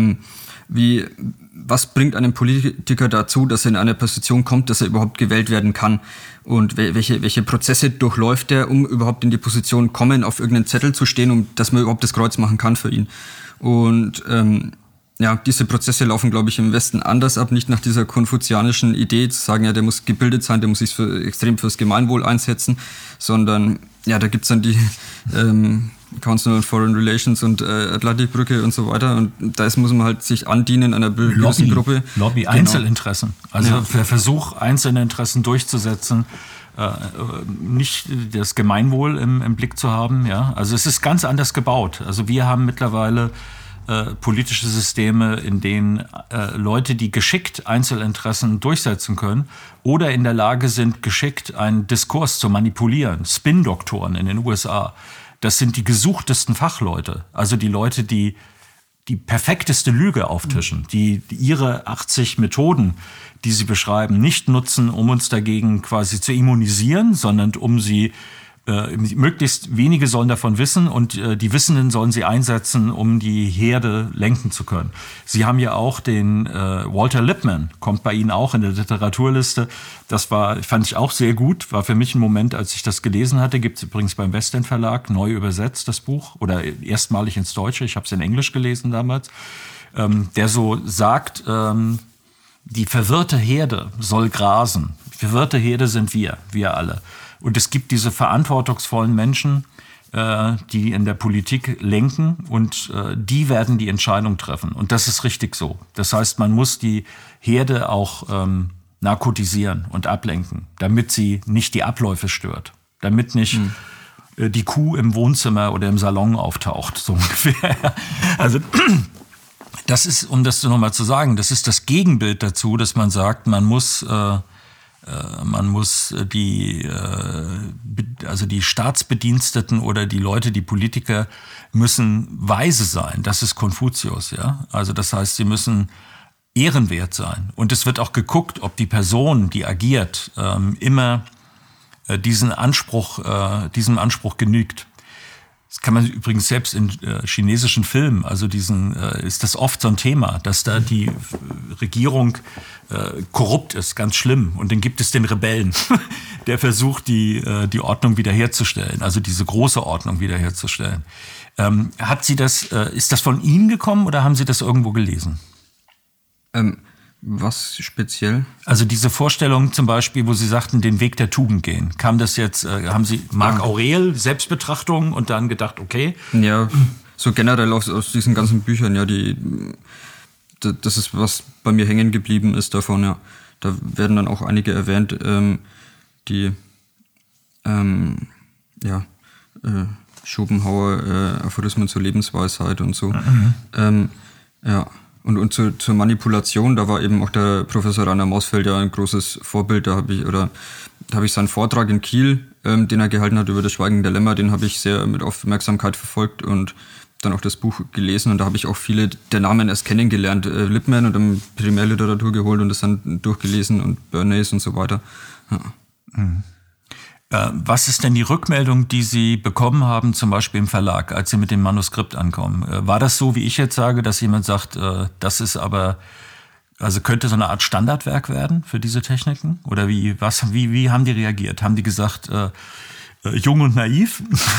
Speaker 3: Was bringt einen Politiker dazu, dass er in eine Position kommt, dass er überhaupt gewählt werden kann? Und welche Prozesse durchläuft er, um überhaupt in die Position kommen, auf irgendeinen Zettel zu stehen, dass man überhaupt das Kreuz machen kann für ihn? Und diese Prozesse laufen, glaube ich, im Westen anders ab, nicht nach dieser konfuzianischen Idee zu sagen, ja, der muss gebildet sein, der muss sich extrem fürs Gemeinwohl einsetzen, sondern ja, da gibt's dann die Council on Foreign Relations und Atlantikbrücke und so weiter, und da muss man halt sich andienen einer gewissen Gruppe.
Speaker 1: Lobby, genau. Einzelinteressen. Also der Versuch, einzelne Interessen durchzusetzen, nicht das Gemeinwohl im Blick zu haben. Ja? Also es ist ganz anders gebaut. Also wir haben mittlerweile politische Systeme, in denen Leute, die geschickt Einzelinteressen durchsetzen können oder in der Lage sind, geschickt einen Diskurs zu manipulieren, Spin-Doktoren in den USA, das sind die gesuchtesten Fachleute, also die Leute, die perfekteste Lüge auftischen, die ihre 80 Methoden, die sie beschreiben, nicht nutzen, um uns dagegen quasi zu immunisieren, sondern um sie möglichst wenige sollen davon wissen, und die Wissenden sollen sie einsetzen, um die Herde lenken zu können. Sie haben ja auch den Walter Lippmann, kommt bei Ihnen auch in der Literaturliste. Das fand ich auch sehr gut, war für mich ein Moment, als ich das gelesen hatte. Gibt es übrigens beim Westend Verlag, neu übersetzt, das Buch, oder erstmalig ins Deutsche. Ich habe es in Englisch gelesen damals. Der so sagt, die verwirrte Herde soll grasen. Verwirrte Herde sind wir alle. Und es gibt diese verantwortungsvollen Menschen, die in der Politik lenken, und die werden die Entscheidung treffen. Und das ist richtig so. Das heißt, man muss die Herde auch narkotisieren und ablenken, damit sie nicht die Abläufe stört, damit nicht die Kuh im Wohnzimmer oder im Salon auftaucht, so ungefähr. Also das ist, um das nochmal zu sagen, das ist das Gegenbild dazu, dass man sagt, man muss die Staatsbediensteten oder die Leute, die Politiker müssen weise sein. Das ist Konfuzius, ja. Also das heißt, sie müssen ehrenwert sein. Und es wird auch geguckt, ob die Person, die agiert, immer diesem Anspruch genügt. Das kann man übrigens selbst in chinesischen Filmen, also ist das oft so ein Thema, dass da die Regierung korrupt ist, ganz schlimm. Und dann gibt es den Rebellen, der versucht, die Ordnung wiederherzustellen, also diese große Ordnung wiederherzustellen. Ist das von Ihnen gekommen oder haben Sie das irgendwo gelesen?
Speaker 3: Was speziell?
Speaker 1: Also diese Vorstellung zum Beispiel, wo Sie sagten, den Weg der Tugend gehen. Kam das jetzt, haben Sie Marc Aurel, Selbstbetrachtung und dann gedacht, okay?
Speaker 3: Ja, so generell aus diesen ganzen Büchern, ja, das ist, was bei mir hängen geblieben ist davon, ja. Da werden dann auch einige erwähnt, die Schopenhauer, Aphorismen zur Lebensweisheit und so. Ja. Und zur Manipulation, da war eben auch der Professor Rainer Mausfeld ja ein großes Vorbild. Da habe ich seinen Vortrag in Kiel, den er gehalten hat über das Schweigen der Lämmer, den habe ich sehr mit Aufmerksamkeit verfolgt und dann auch das Buch gelesen. Und da habe ich auch viele der Namen erst kennengelernt. Lippmann und dann Primärliteratur geholt und das dann durchgelesen und Bernays und so weiter. Ja.
Speaker 1: Mhm. Was ist denn die Rückmeldung, die Sie bekommen haben, zum Beispiel im Verlag, als Sie mit dem Manuskript ankommen? War das so, wie ich jetzt sage, dass jemand sagt, das ist aber, also könnte so eine Art Standardwerk werden für diese Techniken? Oder wie haben die reagiert? Haben die gesagt, jung und naiv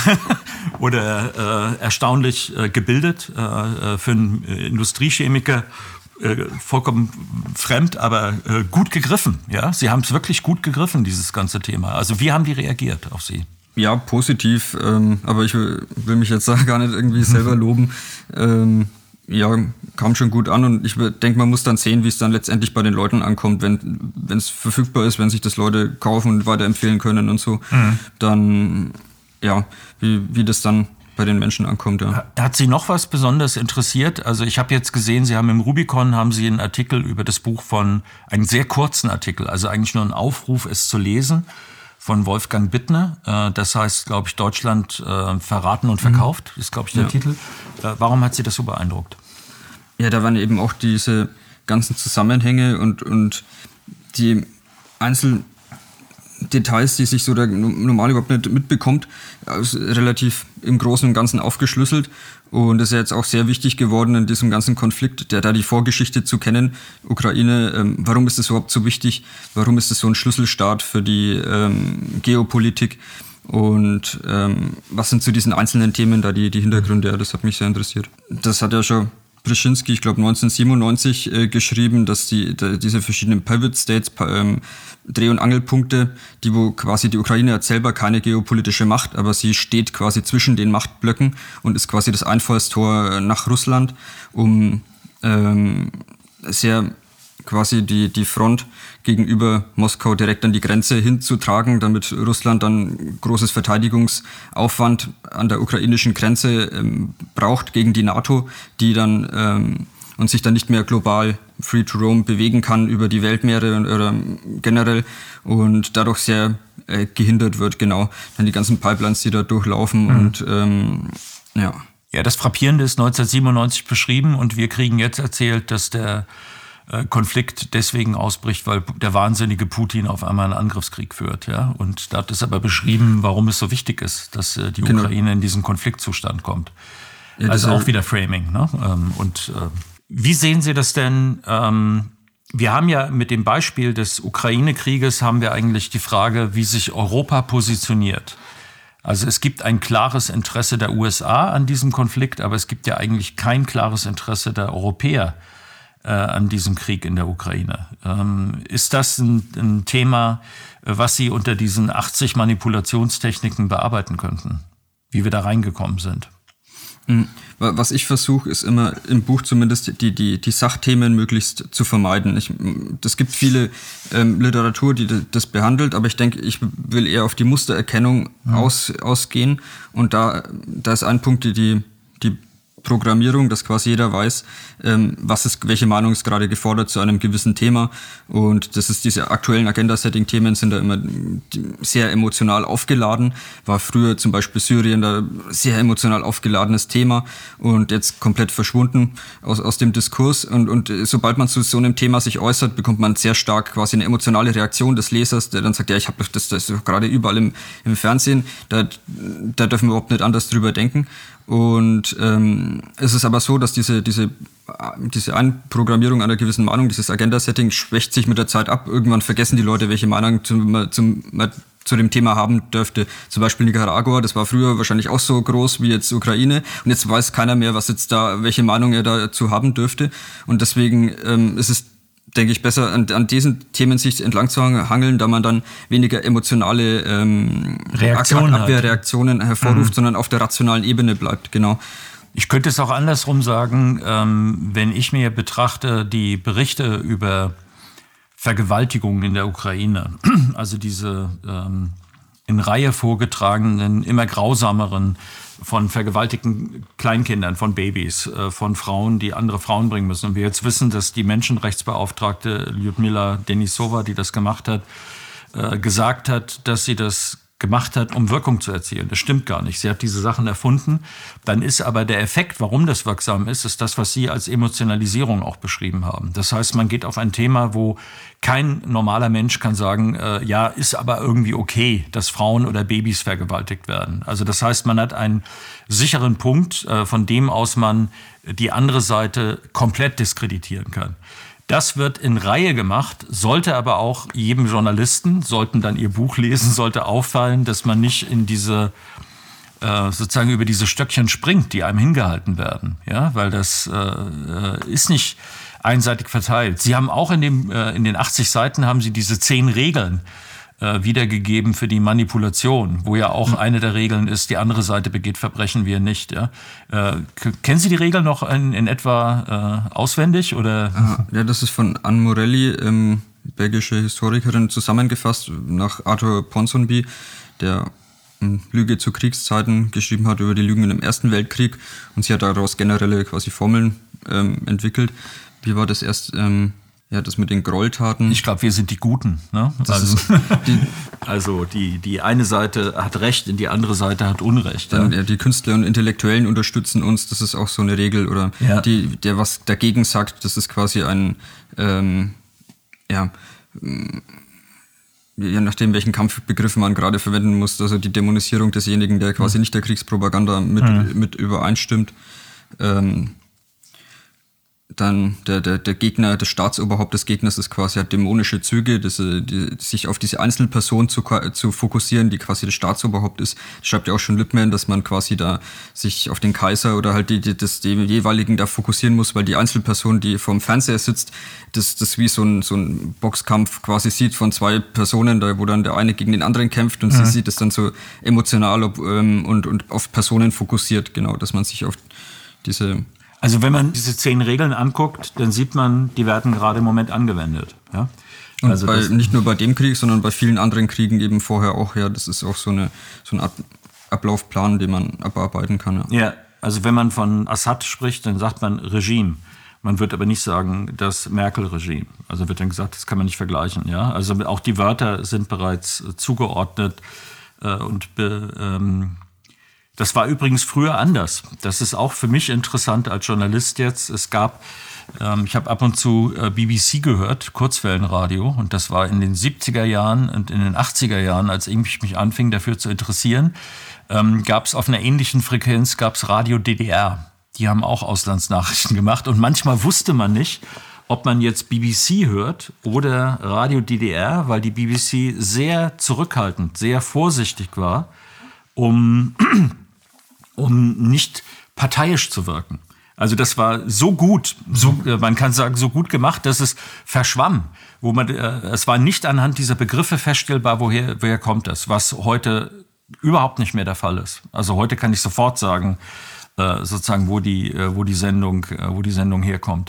Speaker 1: oder erstaunlich gebildet für einen Industriechemiker? Vollkommen fremd, aber gut gegriffen. Ja, Sie haben es wirklich gut gegriffen, dieses ganze Thema. Also wie haben die reagiert auf Sie?
Speaker 3: Ja, positiv. Aber ich will mich jetzt da gar nicht irgendwie selber loben. Ja, kam schon gut an und ich denke, man muss dann sehen, wie es dann letztendlich bei den Leuten ankommt, wenn es verfügbar ist, wenn sich das Leute kaufen und weiterempfehlen können und so. Dann, ja, wie das dann bei den Menschen ankommt, ja.
Speaker 1: Hat Sie noch was besonders interessiert? Also ich habe jetzt gesehen, Sie haben im Rubicon einen Artikel über das Buch einen sehr kurzen Artikel, also eigentlich nur ein Aufruf, es zu lesen, von Wolfgang Bittner. Das heißt, glaube ich, Deutschland verraten und verkauft, ist, glaube ich, der Titel. Warum hat Sie das so beeindruckt?
Speaker 3: Ja, da waren eben auch diese ganzen Zusammenhänge und die Einzeldetails, die sich so der normal überhaupt nicht mitbekommt, relativ im Großen und Ganzen aufgeschlüsselt. Und es ist ja jetzt auch sehr wichtig geworden in diesem ganzen Konflikt, da die Vorgeschichte zu kennen. Ukraine, warum ist es überhaupt so wichtig? Warum ist es so ein Schlüsselstaat für die Geopolitik? Und was sind zu diesen einzelnen Themen da die Hintergründe? Ja, das hat mich sehr interessiert. Das hat ja schon Brzezinski, ich glaube 1997, geschrieben, dass diese verschiedenen Pivot States, Dreh- und Angelpunkte, wo quasi die Ukraine hat selber keine geopolitische Macht, aber sie steht quasi zwischen den Machtblöcken und ist quasi das Einfallstor nach Russland, um sehr quasi die Front gegenüber Moskau direkt an die Grenze hinzutragen, damit Russland dann großes Verteidigungsaufwand an der ukrainischen Grenze braucht gegen die NATO, die dann und sich dann nicht mehr global free to roam bewegen kann über die Weltmeere oder generell und dadurch sehr gehindert wird, genau. Dann die ganzen Pipelines, die da durchlaufen und ja.
Speaker 1: Ja, das Frappierende ist 1997 beschrieben und wir kriegen jetzt erzählt, dass der Konflikt deswegen ausbricht, weil der wahnsinnige Putin auf einmal einen Angriffskrieg führt. Ja? Und da hat es aber beschrieben, warum es so wichtig ist, dass die Ukraine in diesen Konfliktzustand kommt. Ja, also auch wieder Framing. Ne? Wie sehen Sie das denn? Wir haben ja mit dem Beispiel des Ukraine-Krieges haben wir eigentlich die Frage, wie sich Europa positioniert. Also es gibt ein klares Interesse der USA an diesem Konflikt, aber es gibt ja eigentlich kein klares Interesse der Europäer an diesem Krieg in der Ukraine. Ist das ein Thema, was Sie unter diesen 80 Manipulationstechniken bearbeiten könnten? Wie wir da reingekommen sind?
Speaker 3: Was ich versuche, ist immer im Buch zumindest die Sachthemen möglichst zu vermeiden. Es gibt viele Literatur, die das behandelt, aber ich denke, ich will eher auf die Mustererkennung ausgehen. Und da ist ein Punkt, die Programmierung, dass quasi jeder weiß, welche Meinung ist gerade gefordert zu einem gewissen Thema. Und das ist diese aktuellen Agenda-Setting-Themen sind da immer sehr emotional aufgeladen. War früher zum Beispiel Syrien da sehr emotional aufgeladenes Thema und jetzt komplett verschwunden aus dem Diskurs. Und sobald man zu so einem Thema sich äußert, bekommt man sehr stark quasi eine emotionale Reaktion des Lesers, der dann sagt, ja, ich habe das ist doch gerade überall im Fernsehen, da dürfen wir überhaupt nicht anders drüber denken. Und es ist aber so, dass diese Einprogrammierung einer gewissen Meinung, dieses Agenda-Setting schwächt sich mit der Zeit ab. Irgendwann vergessen die Leute, welche Meinung zu dem Thema haben dürfte. Zum Beispiel Nicaragua, das war früher wahrscheinlich auch so groß wie jetzt Ukraine. Und jetzt weiß keiner mehr, welche Meinung er dazu haben dürfte. Und deswegen ist es, denke ich, besser an diesen Themen sich entlang zu hangeln, da man dann weniger emotionale Abwehrreaktionen hervorruft, sondern auf der rationalen Ebene bleibt, genau.
Speaker 1: Ich könnte es auch andersrum sagen, wenn ich mir betrachte, die Berichte über Vergewaltigungen in der Ukraine, also diese in Reihe vorgetragenen, immer grausameren von vergewaltigten Kleinkindern, von Babys, von Frauen, die andere Frauen bringen müssen. Und wir jetzt wissen, dass die Menschenrechtsbeauftragte Lyudmila Denisova, die das gemacht hat, gesagt hat, dass sie das gemacht hat, um Wirkung zu erzielen. Das stimmt gar nicht. Sie hat diese Sachen erfunden. Dann ist aber der Effekt, warum das wirksam ist das, was Sie als Emotionalisierung auch beschrieben haben. Das heißt, man geht auf ein Thema, wo kein normaler Mensch kann sagen, ja, ist aber irgendwie okay, dass Frauen oder Babys vergewaltigt werden. Also das heißt, man hat einen sicheren Punkt, von dem aus man die andere Seite komplett diskreditieren kann. Das wird in Reihe gemacht, sollte aber auch jedem Journalisten, sollten dann ihr Buch lesen, sollte auffallen, dass man nicht in diese, sozusagen über diese Stöckchen springt, die einem hingehalten werden. Ja, weil das ist nicht einseitig verteilt. Sie haben auch in den 80 Seiten haben Sie diese 10 Regeln wiedergegeben für die Manipulation, wo ja auch eine der Regeln ist, die andere Seite begeht Verbrechen, wir nicht. Ja? Kennen Sie die Regeln noch in etwa auswendig? Oder?
Speaker 3: Ja, das ist von Anne Morelli, belgische Historikerin, zusammengefasst nach Arthur Ponsonby, der Lüge zu Kriegszeiten geschrieben hat über die Lügen im Ersten Weltkrieg. Und sie hat daraus generelle quasi Formeln entwickelt. Wie war das erst? Ja, das mit den Gräueltaten.
Speaker 1: Ich glaube, wir sind die Guten. Ne? Also die eine Seite hat Recht und die andere Seite hat Unrecht.
Speaker 3: Dann, ja. Die Künstler und Intellektuellen unterstützen uns, das ist auch so eine Regel. Oder ja. Der was dagegen sagt, das ist quasi ein, je nachdem, welchen Kampfbegriff man gerade verwenden muss, also die Dämonisierung desjenigen, der quasi nicht der Kriegspropaganda mit übereinstimmt. Dann der Gegner, das Staatsoberhaupt des Gegners ist quasi, hat dämonische Züge, sich auf diese Einzelperson zu fokussieren, die quasi das Staatsoberhaupt ist. Das schreibt ja auch schon Lippmann, dass man quasi da sich auf den Kaiser oder halt den jeweiligen da fokussieren muss, weil die Einzelperson, die vorm Fernseher sitzt, das wie so ein Boxkampf quasi sieht von 2 Personen, da wo dann der eine gegen den anderen kämpft und sie sieht es dann so emotional und auf Personen fokussiert, genau, dass man sich auf diese...
Speaker 1: Also wenn man diese 10 Regeln anguckt, dann sieht man, die werden gerade im Moment angewendet. Ja?
Speaker 3: Also nicht nur bei dem Krieg, sondern bei vielen anderen Kriegen eben vorher auch. Ja, das ist auch so eine Art Ablaufplan, den man abarbeiten kann.
Speaker 1: Ja, also wenn man von Assad spricht, dann sagt man Regime. Man wird aber nicht sagen, das Merkel-Regime. Also wird dann gesagt, das kann man nicht vergleichen. Ja? Also auch die Wörter sind bereits zugeordnet und das war übrigens früher anders. Das ist auch für mich interessant als Journalist jetzt. Es gab, ich habe ab und zu BBC gehört, Kurzwellenradio, und das war in den 70er Jahren und in den 80er Jahren, als ich mich anfing, dafür zu interessieren, gab es auf einer ähnlichen Frequenz, gab es Radio DDR. Die haben auch Auslandsnachrichten gemacht und manchmal wusste man nicht, ob man jetzt BBC hört oder Radio DDR, weil die BBC sehr zurückhaltend, sehr vorsichtig war, um nicht parteiisch zu wirken. Also das war so gut, man kann sagen, so gut gemacht, dass es verschwamm. Es war nicht anhand dieser Begriffe feststellbar, woher kommt das, was heute überhaupt nicht mehr der Fall ist. Also heute kann ich sofort sagen, sozusagen, wo die Sendung herkommt.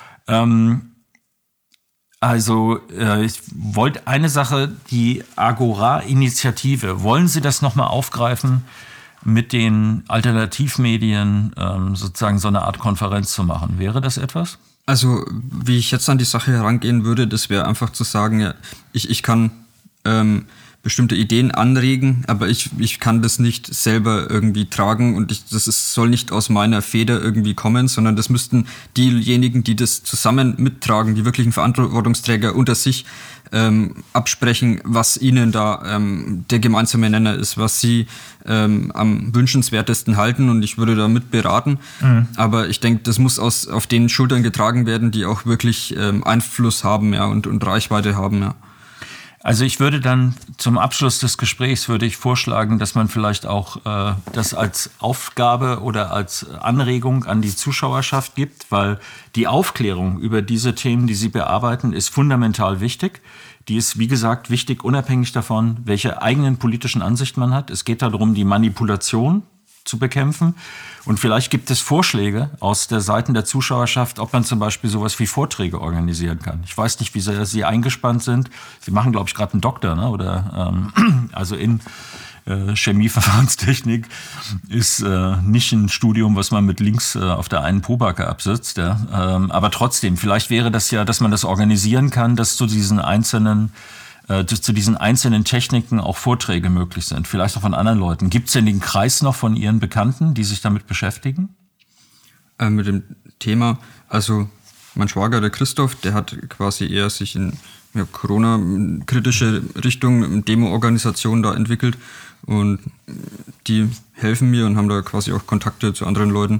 Speaker 1: Ich wollte eine Sache, die Agora-Initiative, wollen Sie das nochmal aufgreifen? mit den Alternativmedien sozusagen so eine Art Konferenz zu machen. Wäre das etwas?
Speaker 3: Also wie ich jetzt an die Sache herangehen würde, das wäre einfach zu sagen, ja, ich kann bestimmte Ideen anregen, aber ich kann das nicht selber irgendwie tragen und soll nicht aus meiner Feder irgendwie kommen, sondern das müssten diejenigen, die das zusammen mittragen, die wirklichen Verantwortungsträger unter sich absprechen, was ihnen da der gemeinsame Nenner ist, was sie am wünschenswertesten halten, und ich würde da mit beraten. Aber ich denke, das muss auf den Schultern getragen werden, die auch wirklich Einfluss haben, ja, und Reichweite haben, ja.
Speaker 1: Also ich würde dann zum Abschluss des Gesprächs vorschlagen, dass man vielleicht auch das als Aufgabe oder als Anregung an die Zuschauerschaft gibt, weil die Aufklärung über diese Themen, die Sie bearbeiten, ist fundamental wichtig. Die ist, wie gesagt, wichtig, unabhängig davon, welche eigenen politischen Ansichten man hat. Es geht darum, die Manipulation zu bekämpfen. Und vielleicht gibt es Vorschläge aus der Seite der Zuschauerschaft, ob man zum Beispiel sowas wie Vorträge organisieren kann. Ich weiß nicht, wie sehr Sie eingespannt sind. Sie machen, glaube ich, gerade einen Doktor, ne? Oder also in Chemieverfahrenstechnik ist nicht ein Studium, was man mit links auf der einen Pobacke absitzt. Ja? Aber trotzdem, vielleicht wäre das ja, dass man das organisieren kann, dass zu diesen einzelnen Techniken auch Vorträge möglich sind, vielleicht auch von anderen Leuten. Gibt es denn den Kreis noch von Ihren Bekannten, die sich damit beschäftigen?
Speaker 3: Mit dem Thema, also mein Schwager, der Christoph, der hat quasi eher sich in Corona-kritische Richtung, Demo-Organisation da entwickelt, und die helfen mir und haben da quasi auch Kontakte zu anderen Leuten.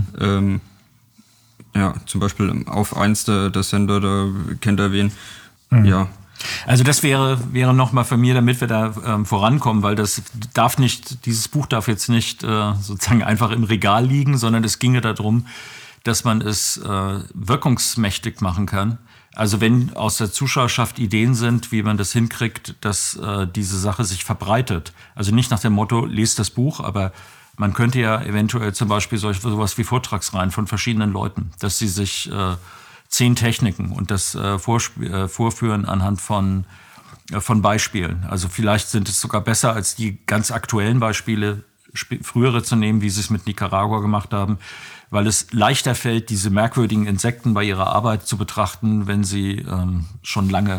Speaker 3: Zum Beispiel auf 1 der Sender, da kennt er wen. Ja.
Speaker 1: Also das wäre nochmal von mir, damit wir da vorankommen, weil dieses Buch darf jetzt nicht sozusagen einfach im Regal liegen, sondern es ginge darum, dass man es wirkungsmächtig machen kann. Also wenn aus der Zuschauerschaft Ideen sind, wie man das hinkriegt, dass diese Sache sich verbreitet. Also nicht nach dem Motto, lest das Buch, aber man könnte ja eventuell zum Beispiel sowas wie Vortragsreihen von verschiedenen Leuten, dass sie sich 10 Techniken und das vorführen anhand von Beispielen. Also vielleicht sind es sogar besser als die ganz aktuellen Beispiele, frühere zu nehmen, wie sie es mit Nicaragua gemacht haben, weil es leichter fällt, diese merkwürdigen Insekten bei ihrer Arbeit zu betrachten, wenn sie schon lange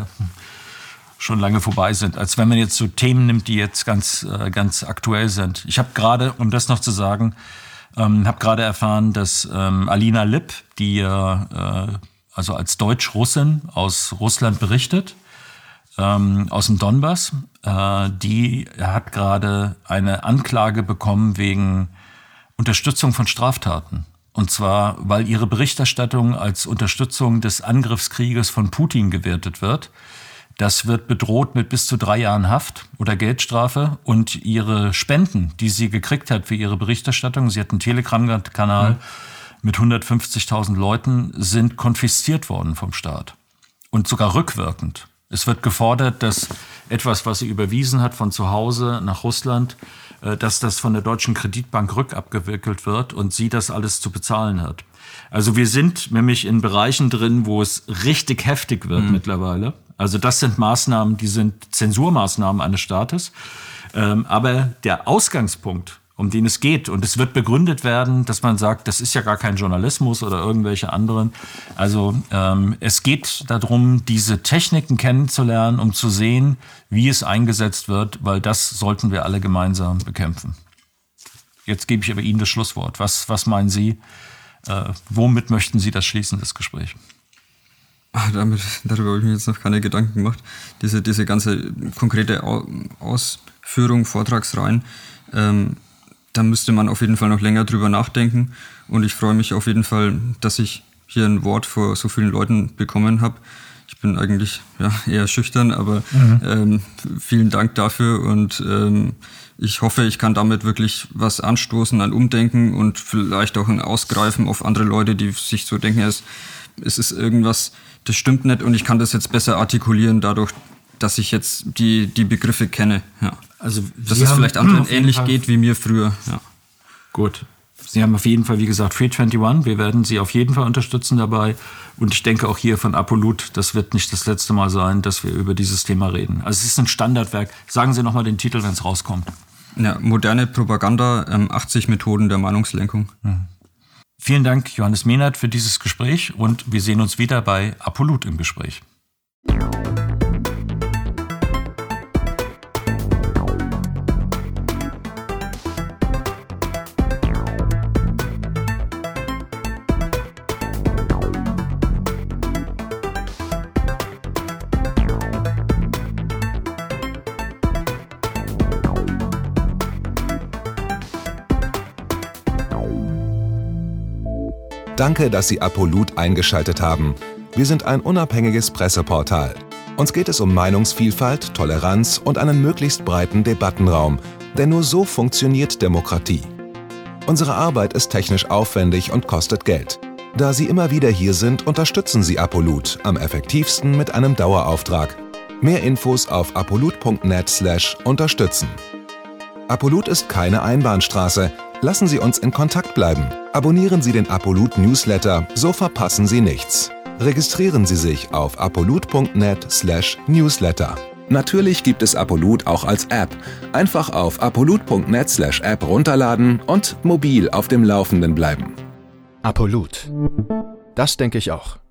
Speaker 1: vorbei sind, als wenn man jetzt so Themen nimmt, die jetzt ganz aktuell sind. Ich habe gerade, um das noch zu sagen, erfahren, dass Alina Lipp, die also als Deutsch-Russin aus Russland berichtet, aus dem Donbass, die hat gerade eine Anklage bekommen wegen Unterstützung von Straftaten. Und zwar, weil ihre Berichterstattung als Unterstützung des Angriffskrieges von Putin gewertet wird. Das wird bedroht mit bis zu 3 Jahren Haft oder Geldstrafe. Und ihre Spenden, die sie gekriegt hat für ihre Berichterstattung, sie hat einen Telegram-Kanal mit 150.000 Leuten, sind konfisziert worden vom Staat. Und sogar rückwirkend. Es wird gefordert, dass etwas, was sie überwiesen hat von zu Hause nach Russland, dass das von der Deutschen Kreditbank rückabgewickelt wird und sie das alles zu bezahlen hat. Also wir sind nämlich in Bereichen drin, wo es richtig heftig wird mittlerweile. Also das sind Maßnahmen, die sind Zensurmaßnahmen eines Staates. Aber der Ausgangspunkt, um den es geht, und es wird begründet werden, dass man sagt, das ist ja gar kein Journalismus oder irgendwelche anderen. Also es geht darum, diese Techniken kennenzulernen, um zu sehen, wie es eingesetzt wird, weil das sollten wir alle gemeinsam bekämpfen. Jetzt gebe ich aber Ihnen das Schlusswort. Was meinen Sie? Womit möchten Sie das schließen, das Gespräch?
Speaker 3: Darüber habe ich mir jetzt noch keine Gedanken gemacht. Diese ganze konkrete Ausführung, Vortragsreihen, da müsste man auf jeden Fall noch länger drüber nachdenken. Und ich freue mich auf jeden Fall, dass ich hier ein Wort vor so vielen Leuten bekommen habe. Ich bin eigentlich eher schüchtern, aber vielen Dank dafür. Und ich hoffe, ich kann damit wirklich was anstoßen, ein Umdenken und vielleicht auch ein Ausgreifen auf andere Leute, die sich so denken, es ist irgendwas, das stimmt nicht und ich kann das jetzt besser artikulieren dadurch, dass ich jetzt die Begriffe kenne. Ja. Also dass es vielleicht anderen ähnlich geht wie mir früher. Ja.
Speaker 1: Gut. Sie haben auf jeden Fall, wie gesagt, Free 21. Wir werden Sie auf jeden Fall unterstützen dabei. Und ich denke auch hier von Apolut, das wird nicht das letzte Mal sein, dass wir über dieses Thema reden. Also es ist ein Standardwerk. Sagen Sie nochmal den Titel, wenn es rauskommt.
Speaker 3: Ja, moderne Propaganda, 80 Methoden der Meinungslenkung.
Speaker 1: Vielen Dank, Johannes Mehnert, für dieses Gespräch und wir sehen uns wieder bei Apollut im Gespräch.
Speaker 4: Danke, dass Sie Apollut eingeschaltet haben. Wir sind ein unabhängiges Presseportal. Uns geht es um Meinungsvielfalt, Toleranz und einen möglichst breiten Debattenraum, denn nur so funktioniert Demokratie. Unsere Arbeit ist technisch aufwendig und kostet Geld. Da Sie immer wieder hier sind, unterstützen Sie Apollut am effektivsten mit einem Dauerauftrag. Mehr Infos auf apollut.net/unterstützen. Apollut ist keine Einbahnstraße. Lassen Sie uns in Kontakt bleiben. Abonnieren Sie den Apollut Newsletter, so verpassen Sie nichts. Registrieren Sie sich auf apollut.net/newsletter. Natürlich gibt es Apollut auch als App. Einfach auf apollut.net/app runterladen und mobil auf dem Laufenden bleiben.
Speaker 2: Apollut. Das denke ich auch.